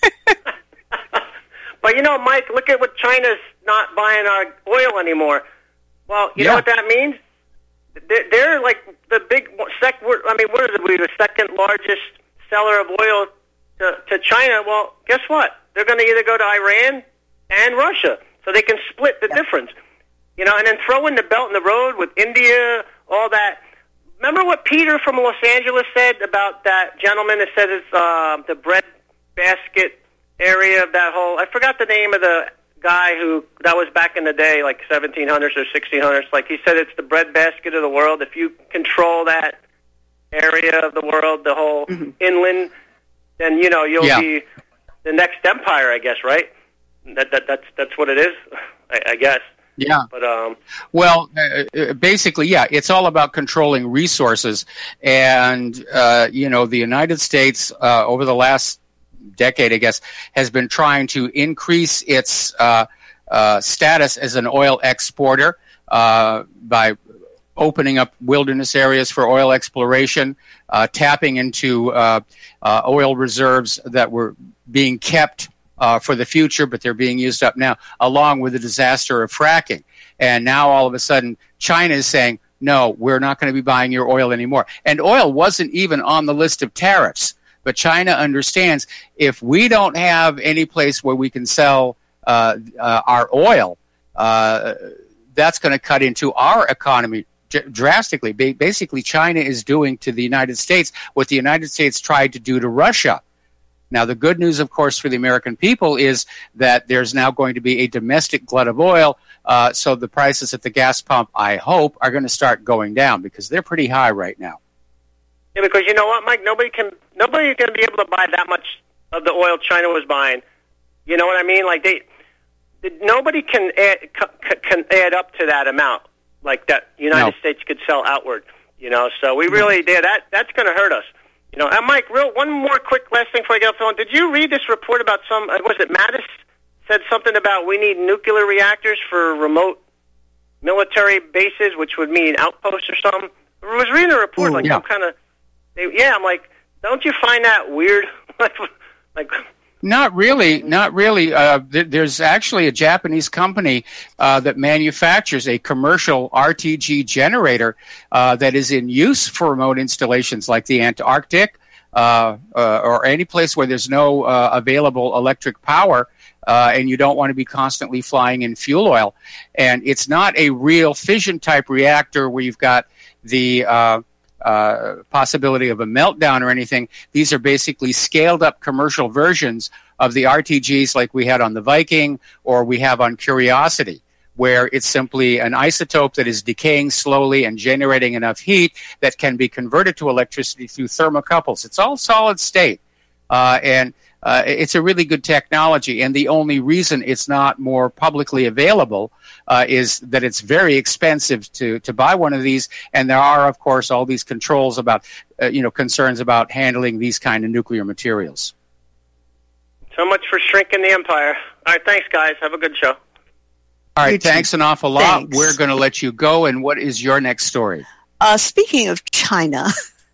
But, you know, Mike, look at what China's not buying our oil anymore. Well, you yeah. know what that means? They're, they're like the big sec. I mean, what are we? The second largest seller of oil to, to China. Well, guess what? They're going to either go to Iran and Russia, so they can split the yeah. difference. You know, and then throw in the Belt and the Road with India, all that. Remember what Peter from Los Angeles said about that gentleman that said it's uh, the bread basket area of that whole. I forgot the name of the guy who that was back in the day, like seventeen hundreds or sixteen hundreds. Like he said, it's the bread basket of the world. If you control that area of the world, the whole mm-hmm. inland, then you know you'll yeah. be the next empire, I guess. Right? That, that that's that's what it is, I, I guess. Yeah. But um. Well, uh, basically, yeah, it's all about controlling resources, and uh, you know, the United States uh, over the last decade, I guess, has been trying to increase its uh, uh, status as an oil exporter uh, by opening up wilderness areas for oil exploration, uh, tapping into uh, uh, oil reserves that were being kept uh, for the future, but they're being used up now, along with the disaster of fracking. And now all of a sudden, China is saying, no, we're not going to be buying your oil anymore. And oil wasn't even on the list of tariffs. But China understands if we don't have any place where we can sell uh, uh, our oil, uh, that's going to cut into our economy dr- drastically. Ba- basically, China is doing to the United States what the United States tried to do to Russia. Now, the good news, of course, for the American people is that there's now going to be a domestic glut of oil, uh, so the prices at the gas pump, I hope, are going to start going down because they're pretty high right now. Yeah, because you know what, Mike? Nobody can nobody can be able to buy that much of the oil China was buying. You know what I mean? Like they, nobody can add, can add up to that amount like that. United no. States could sell outward. You know, so we really did that. That's going to hurt us. You know, and Mike, real one more quick last thing before I get off the phone. Did you read this report about some? Was it Mattis said something about we need nuclear reactors for remote military bases, which would mean outposts or something? I was reading a report Ooh, like yeah. some kind of. Yeah, I'm like, don't you find that weird? like, Not really, not really. Uh, th- there's actually a Japanese company uh, that manufactures a commercial R T G generator uh, that is in use for remote installations like the Antarctic uh, uh, or any place where there's no uh, available electric power uh, and you don't want to be constantly flying in fuel oil. And it's not a real fission-type reactor where you've got the uh, Uh, possibility of a meltdown or anything. These are basically scaled up commercial versions of the R T Gs like we had on the Viking or we have on Curiosity, where it's simply an isotope that is decaying slowly and generating enough heat that can be converted to electricity through thermocouples. It's all solid state. Uh, and uh, it's a really good technology. And the only reason it's not more publicly available Uh, is that it's very expensive to, to buy one of these, and there are, of course, all these controls about, uh, you know, concerns about handling these kind of nuclear materials. So much for shrinking the empire. All right, thanks, guys. Have a good show. All right, thanks an awful lot. Thanks. We're going to let you go, and what is your next story? Uh, speaking of China,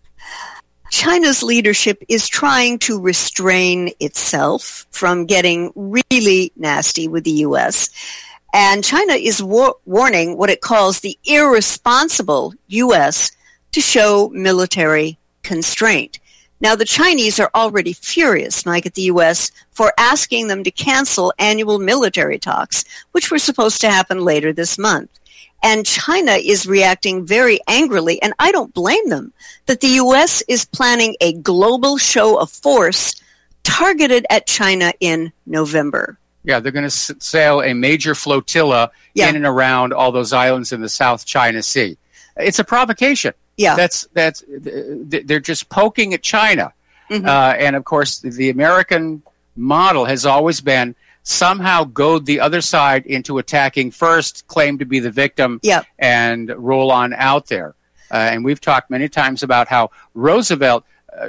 China's leadership is trying to restrain itself from getting really nasty with the U S, and China is war- warning what it calls the irresponsible U S to show military constraint. Now, the Chinese are already furious, Mike, at the U S for asking them to cancel annual military talks, which were supposed to happen later this month. And China is reacting very angrily, and I don't blame them, that the U S is planning a global show of force targeted at China in November. Yeah, they're going to s- sail a major flotilla Yeah. in and around all those islands in the South China Sea. It's a provocation. Yeah. That's that's th- they're just poking at China. Mhm. Uh, and of course, the American model has always been somehow goad the other side into attacking first, claim to be the victim, Yeah. and roll on out there. Uh, and we've talked many times about how Roosevelt uh,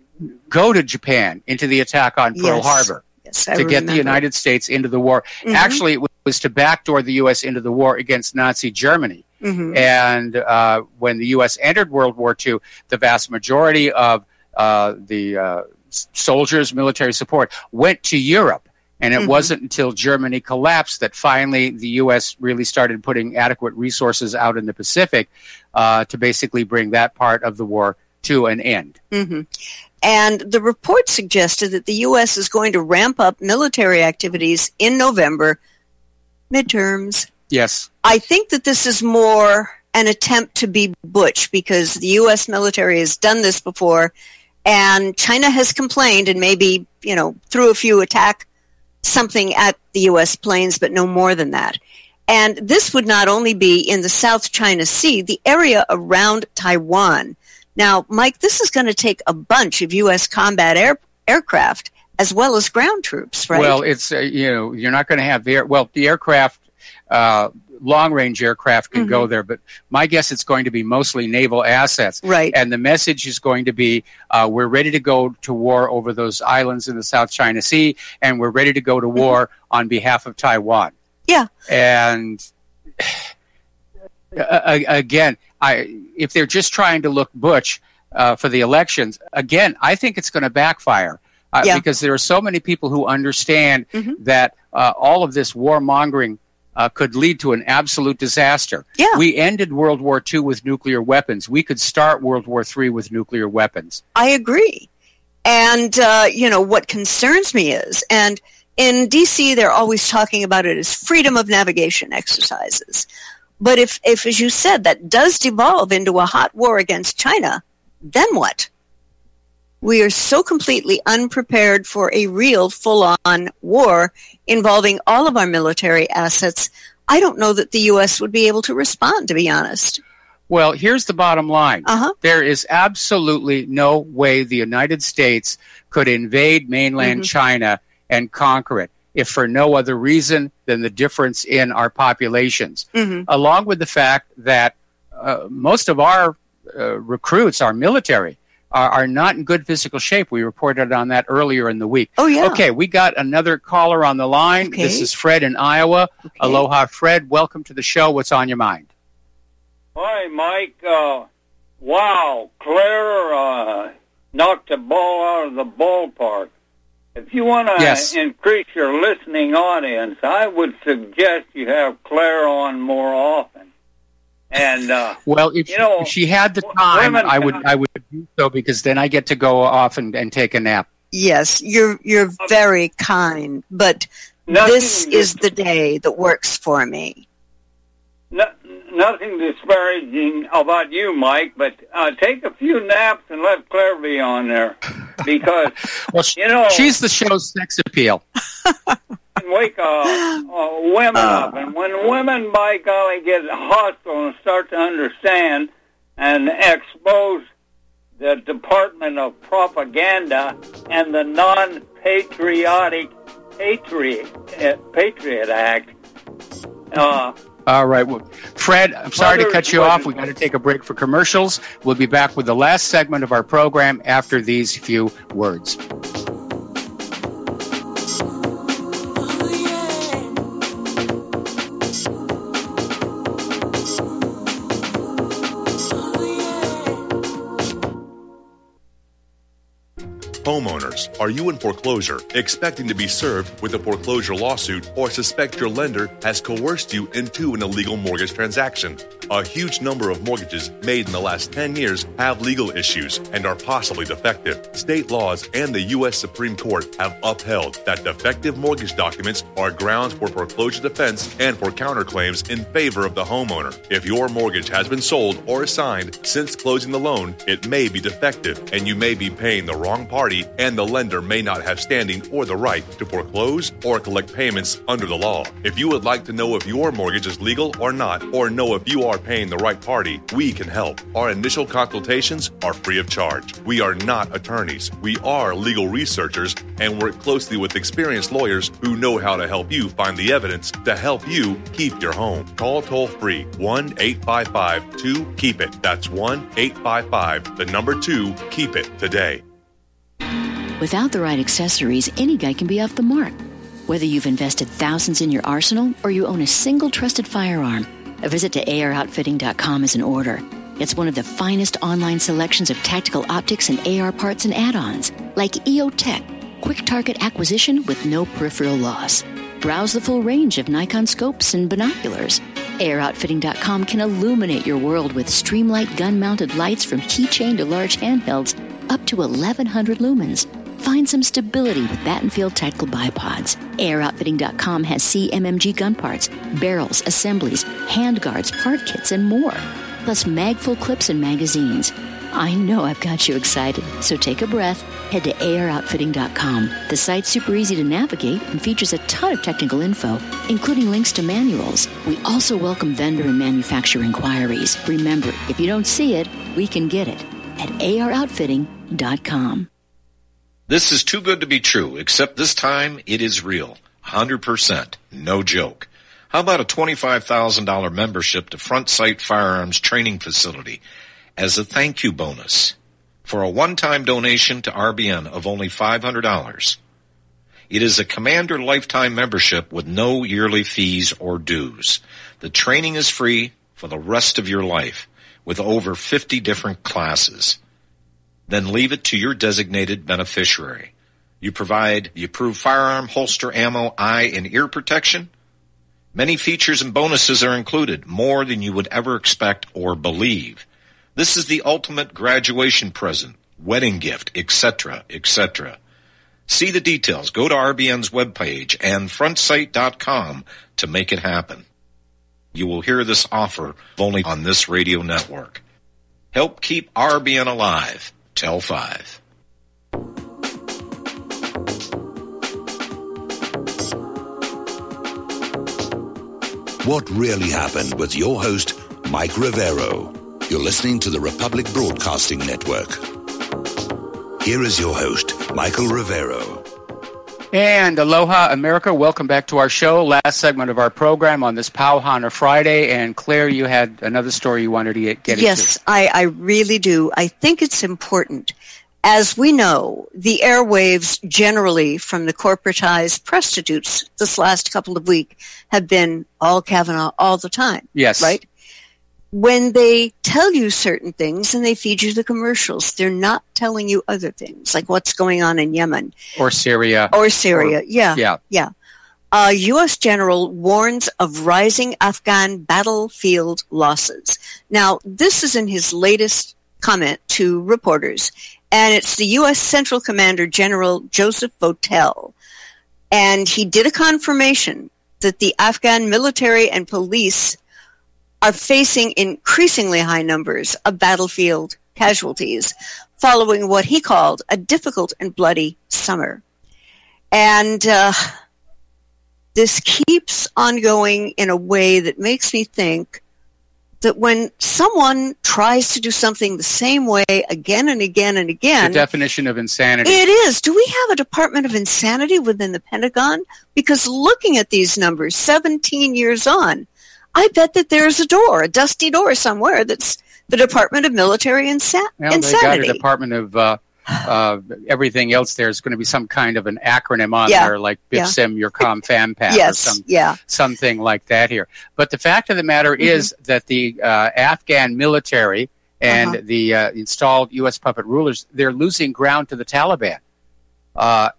goaded Japan into the attack on Pearl Yes. Harbor. Yes, I to get remember. the United States into the war. Mhm. Actually, it was to backdoor the U S into the war against Nazi Germany. Mhm. And uh, when the U S entered World War Two, the vast majority of uh, the uh, soldiers, military support, went to Europe. And it Mhm. wasn't until Germany collapsed that finally the U S really started putting adequate resources out in the Pacific uh, to basically bring that part of the war to an end. Mhm. And the report suggested that the U S is going to ramp up military activities in November, midterms. Yes. I think that this is more an attempt to be butch because the U S military has done this before, and China has complained and maybe, you know, threw a few attack something at the U S planes, but no more than that. And this would not only be in the South China Sea, the area around Taiwan. Now, Mike, this is going to take a bunch of U S combat air, aircraft as well as ground troops, right? Well, it's, uh, you know, you're not going to have the air, well, the aircraft, uh, long-range aircraft can Mhm. go there, but my guess it's going to be mostly naval assets. Right. And the message is going to be, uh, we're ready to go to war over those islands in the South China Sea, and we're ready to go to war mm-hmm. on behalf of Taiwan. Yeah. And uh, again, I if they're just trying to look butch uh, for the elections, again, I think it's going to backfire. Uh, Yeah. Because there are so many people who understand Mhm. that uh, all of this warmongering uh, could lead to an absolute disaster. Yeah. We ended World War Two with nuclear weapons. We could start World War Three with nuclear weapons. I agree. And, uh, you know, what concerns me is, and in D C they're always talking about it as freedom of navigation exercises. But if, if, as you said, that does devolve into a hot war against China, then what? We are so completely unprepared for a real full-on war involving all of our military assets. I don't know that the U S would be able to respond, to be honest. Well, here's the bottom line. Uh-huh. There is absolutely no way the United States could invade mainland Mhm. China and conquer it, if for no other reason than the difference in our populations, Mhm. along with the fact that uh, most of our uh, recruits, our military, are, are not in good physical shape. We reported on that earlier in the week. Oh, yeah. Okay, we got another caller on the line. Okay. This is Fred in Iowa. Okay. Aloha, Fred. Welcome to the show. What's on your mind? Hi, Mike. Uh, wow, Claire uh, knocked the ball out of the ballpark. if you want to yes. increase your listening audience, I would suggest you have Claire on more often. And uh, well, if you know, she had the time, women, I would I would do so, because then I get to go off and, and take a nap. Yes, you're you're very kind, but nothing this is the day that works for me. No, nothing disparaging about you, Mike, but uh, take a few naps and let Claire be on there, because well, you know she's the show's sex appeal. Wake uh, uh, women uh, up, and when women, by golly, get hostile and start to understand and expose the Department of Propaganda and the non-patriotic Patriot uh, Patriot Act. Uh, All right. Well, Fred, I'm sorry to cut you off. We've got to take a break for commercials. We'll be back with the last segment of our program after these few words. Homeowners, are you in foreclosure, expecting to be served with a foreclosure lawsuit, or suspect your lender has coerced you into an illegal mortgage transaction? A huge number of mortgages made in the last ten years have legal issues and are possibly defective. State laws and the U S Supreme Court have upheld that defective mortgage documents are grounds for foreclosure defense and for counterclaims in favor of the homeowner. If your mortgage has been sold or assigned since closing the loan, it may be defective, and you may be paying the wrong party, and the lender may not have standing or the right to foreclose or collect payments under the law. If you would like to know if your mortgage is legal or not, or know if you are paying the right party, we can help. Our initial consultations are free of charge. We are not attorneys. We are legal researchers and work closely with experienced lawyers who know how to help you find the evidence to help you keep your home. Call toll-free one eight five five two keep it. That's one eight five five, the number two, keep it today. Without the right accessories, any guy can be off the mark. Whether you've invested thousands in your arsenal or you own a single trusted firearm, a visit to A R outfitting dot com is in order. It's one of the finest online selections of tactical optics and A R parts and add-ons, like E O Tech, quick target acquisition with no peripheral loss. Browse the full range of Nikon scopes and binoculars. A R outfitting dot com can illuminate your world with Streamlight gun-mounted lights from keychain to large handhelds up to eleven hundred lumens. Find some stability with Battenfield Tactical Bipods. A R outfitting dot com has C M M G gun parts, barrels, assemblies, handguards, part kits, and more. Plus mag-full clips and magazines. I know I've got you excited, so take a breath. Head to A R outfitting dot com. The site's super easy to navigate and features a ton of technical info, including links to manuals. We also welcome vendor and manufacturer inquiries. Remember, if you don't see it, we can get it at A R outfitting dot com. This is too good to be true, except this time it is real. one hundred percent. No joke. How about a twenty-five thousand dollars membership to Front Sight Firearms Training Facility as a thank you bonus for a one-time donation to R B N of only five hundred dollars? It is a Commander lifetime membership with no yearly fees or dues. The training is free for the rest of your life with over fifty different classes. Then leave it to your designated beneficiary. You provide the approved firearm, holster, ammo, eye, and ear protection. Many features and bonuses are included, more than you would ever expect or believe. This is the ultimate graduation present, wedding gift, et cetera, et cetera. See the details. Go to R B N's webpage and front sight dot com to make it happen. You will hear this offer only on this radio network. Help keep R B N alive. Tell five. What really happened with your host, Mike Rivero. You're listening to the Republic Broadcasting Network. Here is your host, Michael Rivero. And aloha, America. Welcome back to our show. Last segment of our program on this Pauhana Friday. And Claire, you had another story you wanted to get, get yes, into. Yes, I, I really do. I think it's important. As we know, the airwaves generally from the corporatized prostitutes this last couple of weeks have been all Kavanaugh all the time. Yes. Right? when they tell you certain things and they feed you the commercials, they're not telling you other things, like what's going on in Yemen. Or Syria. Or Syria, or, yeah. Yeah. Yeah. A U S general warns of rising Afghan battlefield losses. Now, this is in his latest comment to reporters, and it's the U S Central Commander General Joseph Votel. And he did a confirmation that the Afghan military and police are facing increasingly high numbers of battlefield casualties following what he called a difficult and bloody summer. And uh, this keeps on going in a way that makes me think that when someone tries to do something the same way again and again and again... The definition of insanity. It is. Do we have a Department of Insanity within the Pentagon? Because looking at these numbers, seventeen years on, I bet that there's a door, a dusty door somewhere that's the Department of Military Insa- well, Insanity. They got a Department of uh, uh, everything else. There's going to be some kind of an acronym on Yeah. there, like Yeah. BIFSIM, your com FAMPAT, Yes, or some, yeah. something like that here. But the fact of the matter Mhm. is that the uh, Afghan military and Uh-huh. the uh, installed U S puppet rulers, they're losing ground to the Taliban. Uh,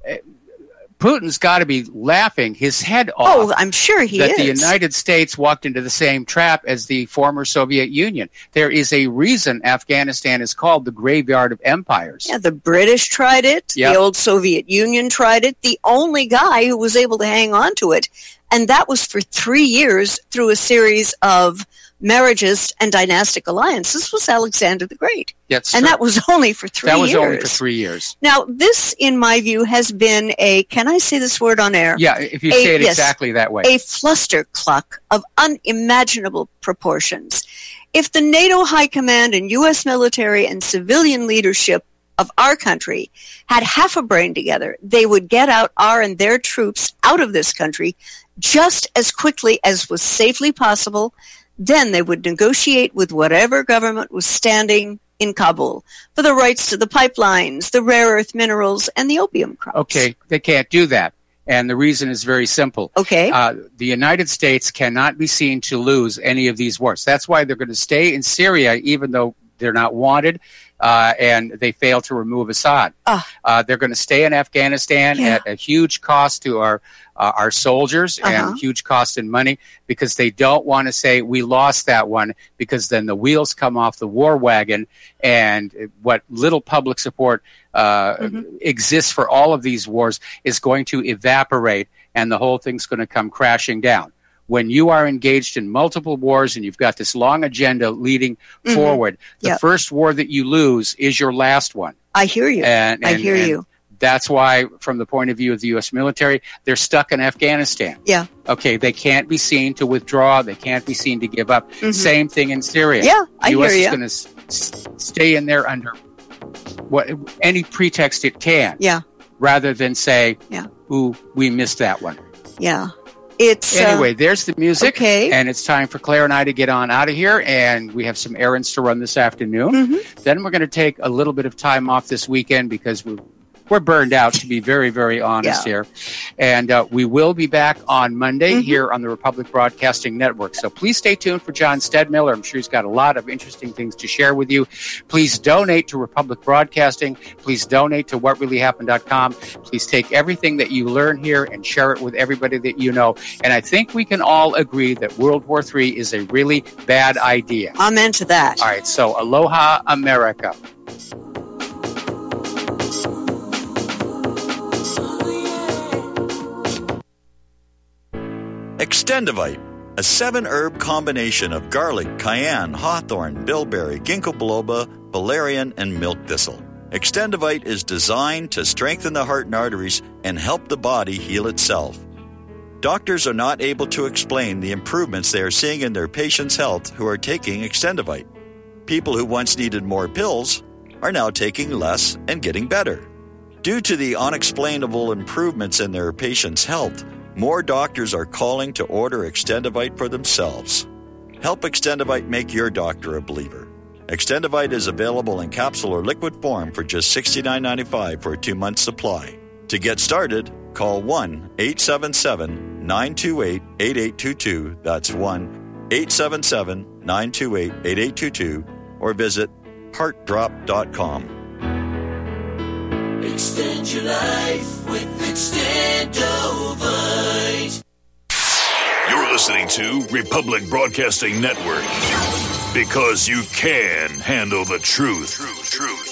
Putin's got to be laughing his head off. Oh, I'm sure he that is. the United States walked into the same trap as the former Soviet Union. There is a reason Afghanistan is called the graveyard of empires. Yeah, the British tried it. Yep. The old Soviet Union tried it. The only guy who was able to hang on to it, and that was for three years through a series of marriages and dynastic alliances, was Alexander the Great. That's and true. that was only for three That was years. only for three years. Now, this, in my view, has been a, can I say this word on air? Yeah, if you A- say it yes, exactly that way. A flustercluck of unimaginable proportions. If the NATO High Command and U S military and civilian leadership of our country had half a brain together, they would get out our and their troops out of this country just as quickly as was safely possible. Then they would negotiate with whatever government was standing in Kabul for the rights to the pipelines, the rare earth minerals, and the opium crops. Okay, they can't do that. And the reason is very simple. Okay. Uh, the United States cannot be seen to lose any of these wars. That's why they're going to stay in Syria, even though they're not wanted, uh, and they fail to remove Assad. Ah. Uh, they're going to stay in Afghanistan Yeah. at a huge cost to our uh, our soldiers Uh-huh. and huge cost in money, because they don't want to say we lost that one, because then the wheels come off the war wagon, and what little public support uh, Mhm. exists for all of these wars is going to evaporate, and the whole thing's going to come crashing down. When you are engaged in multiple wars and you've got this long agenda leading Mhm. forward, the Yep. first war that you lose is your last one. I hear you. And, I and- hear and you. That's why, from the point of view of the U S military, they're stuck in Afghanistan. Yeah. Okay, they can't be seen to withdraw. They can't be seen to give up. Mhm. Same thing in Syria. Yeah, I U S hear is ya. going to s- stay in there under what any pretext it can, Yeah. rather than say, Yeah. "Ooh, we missed that one." Yeah. It's uh, Anyway, there's the music. okay. And it's time for Claire and I to get on out of here. And we have some errands to run this afternoon. Mm-hmm. Then we're going to take a little bit of time off this weekend because we're, we're burned out, to be very, very honest Yeah. here. And uh, we will be back on Monday Mm-hmm. here on the Republic Broadcasting Network. So please stay tuned for John Stedmiller. I'm sure he's got a lot of interesting things to share with you. Please donate to Republic Broadcasting. Please donate to what really happened dot com. Please take everything that you learn here and share it with everybody that you know. And I think we can all agree that World War Three is a really bad idea. Amen to that. All right, so aloha, America. Extendivite, a seven-herb combination of garlic, cayenne, hawthorn, bilberry, ginkgo biloba, valerian, and milk thistle. Extendivite is designed to strengthen the heart and arteries and help the body heal itself. Doctors are not able to explain the improvements they are seeing in their patients' health who are taking Extendivite. People who once needed more pills are now taking less and getting better. Due to the unexplainable improvements in their patients' health, more doctors are calling to order Extendivite for themselves. Help Extendivite make your doctor a believer. Extendivite is available in capsule or liquid form for just sixty-nine ninety-five for a two-month supply. To get started, call one eight seven seven, nine two eight, eight eight two two. That's one eight seven seven, nine two eight, eight eight two two or visit heart drop dot com. Extend your life with Extendovite. You're listening to Republic Broadcasting Network, because you can handle the truth. Truth, truth.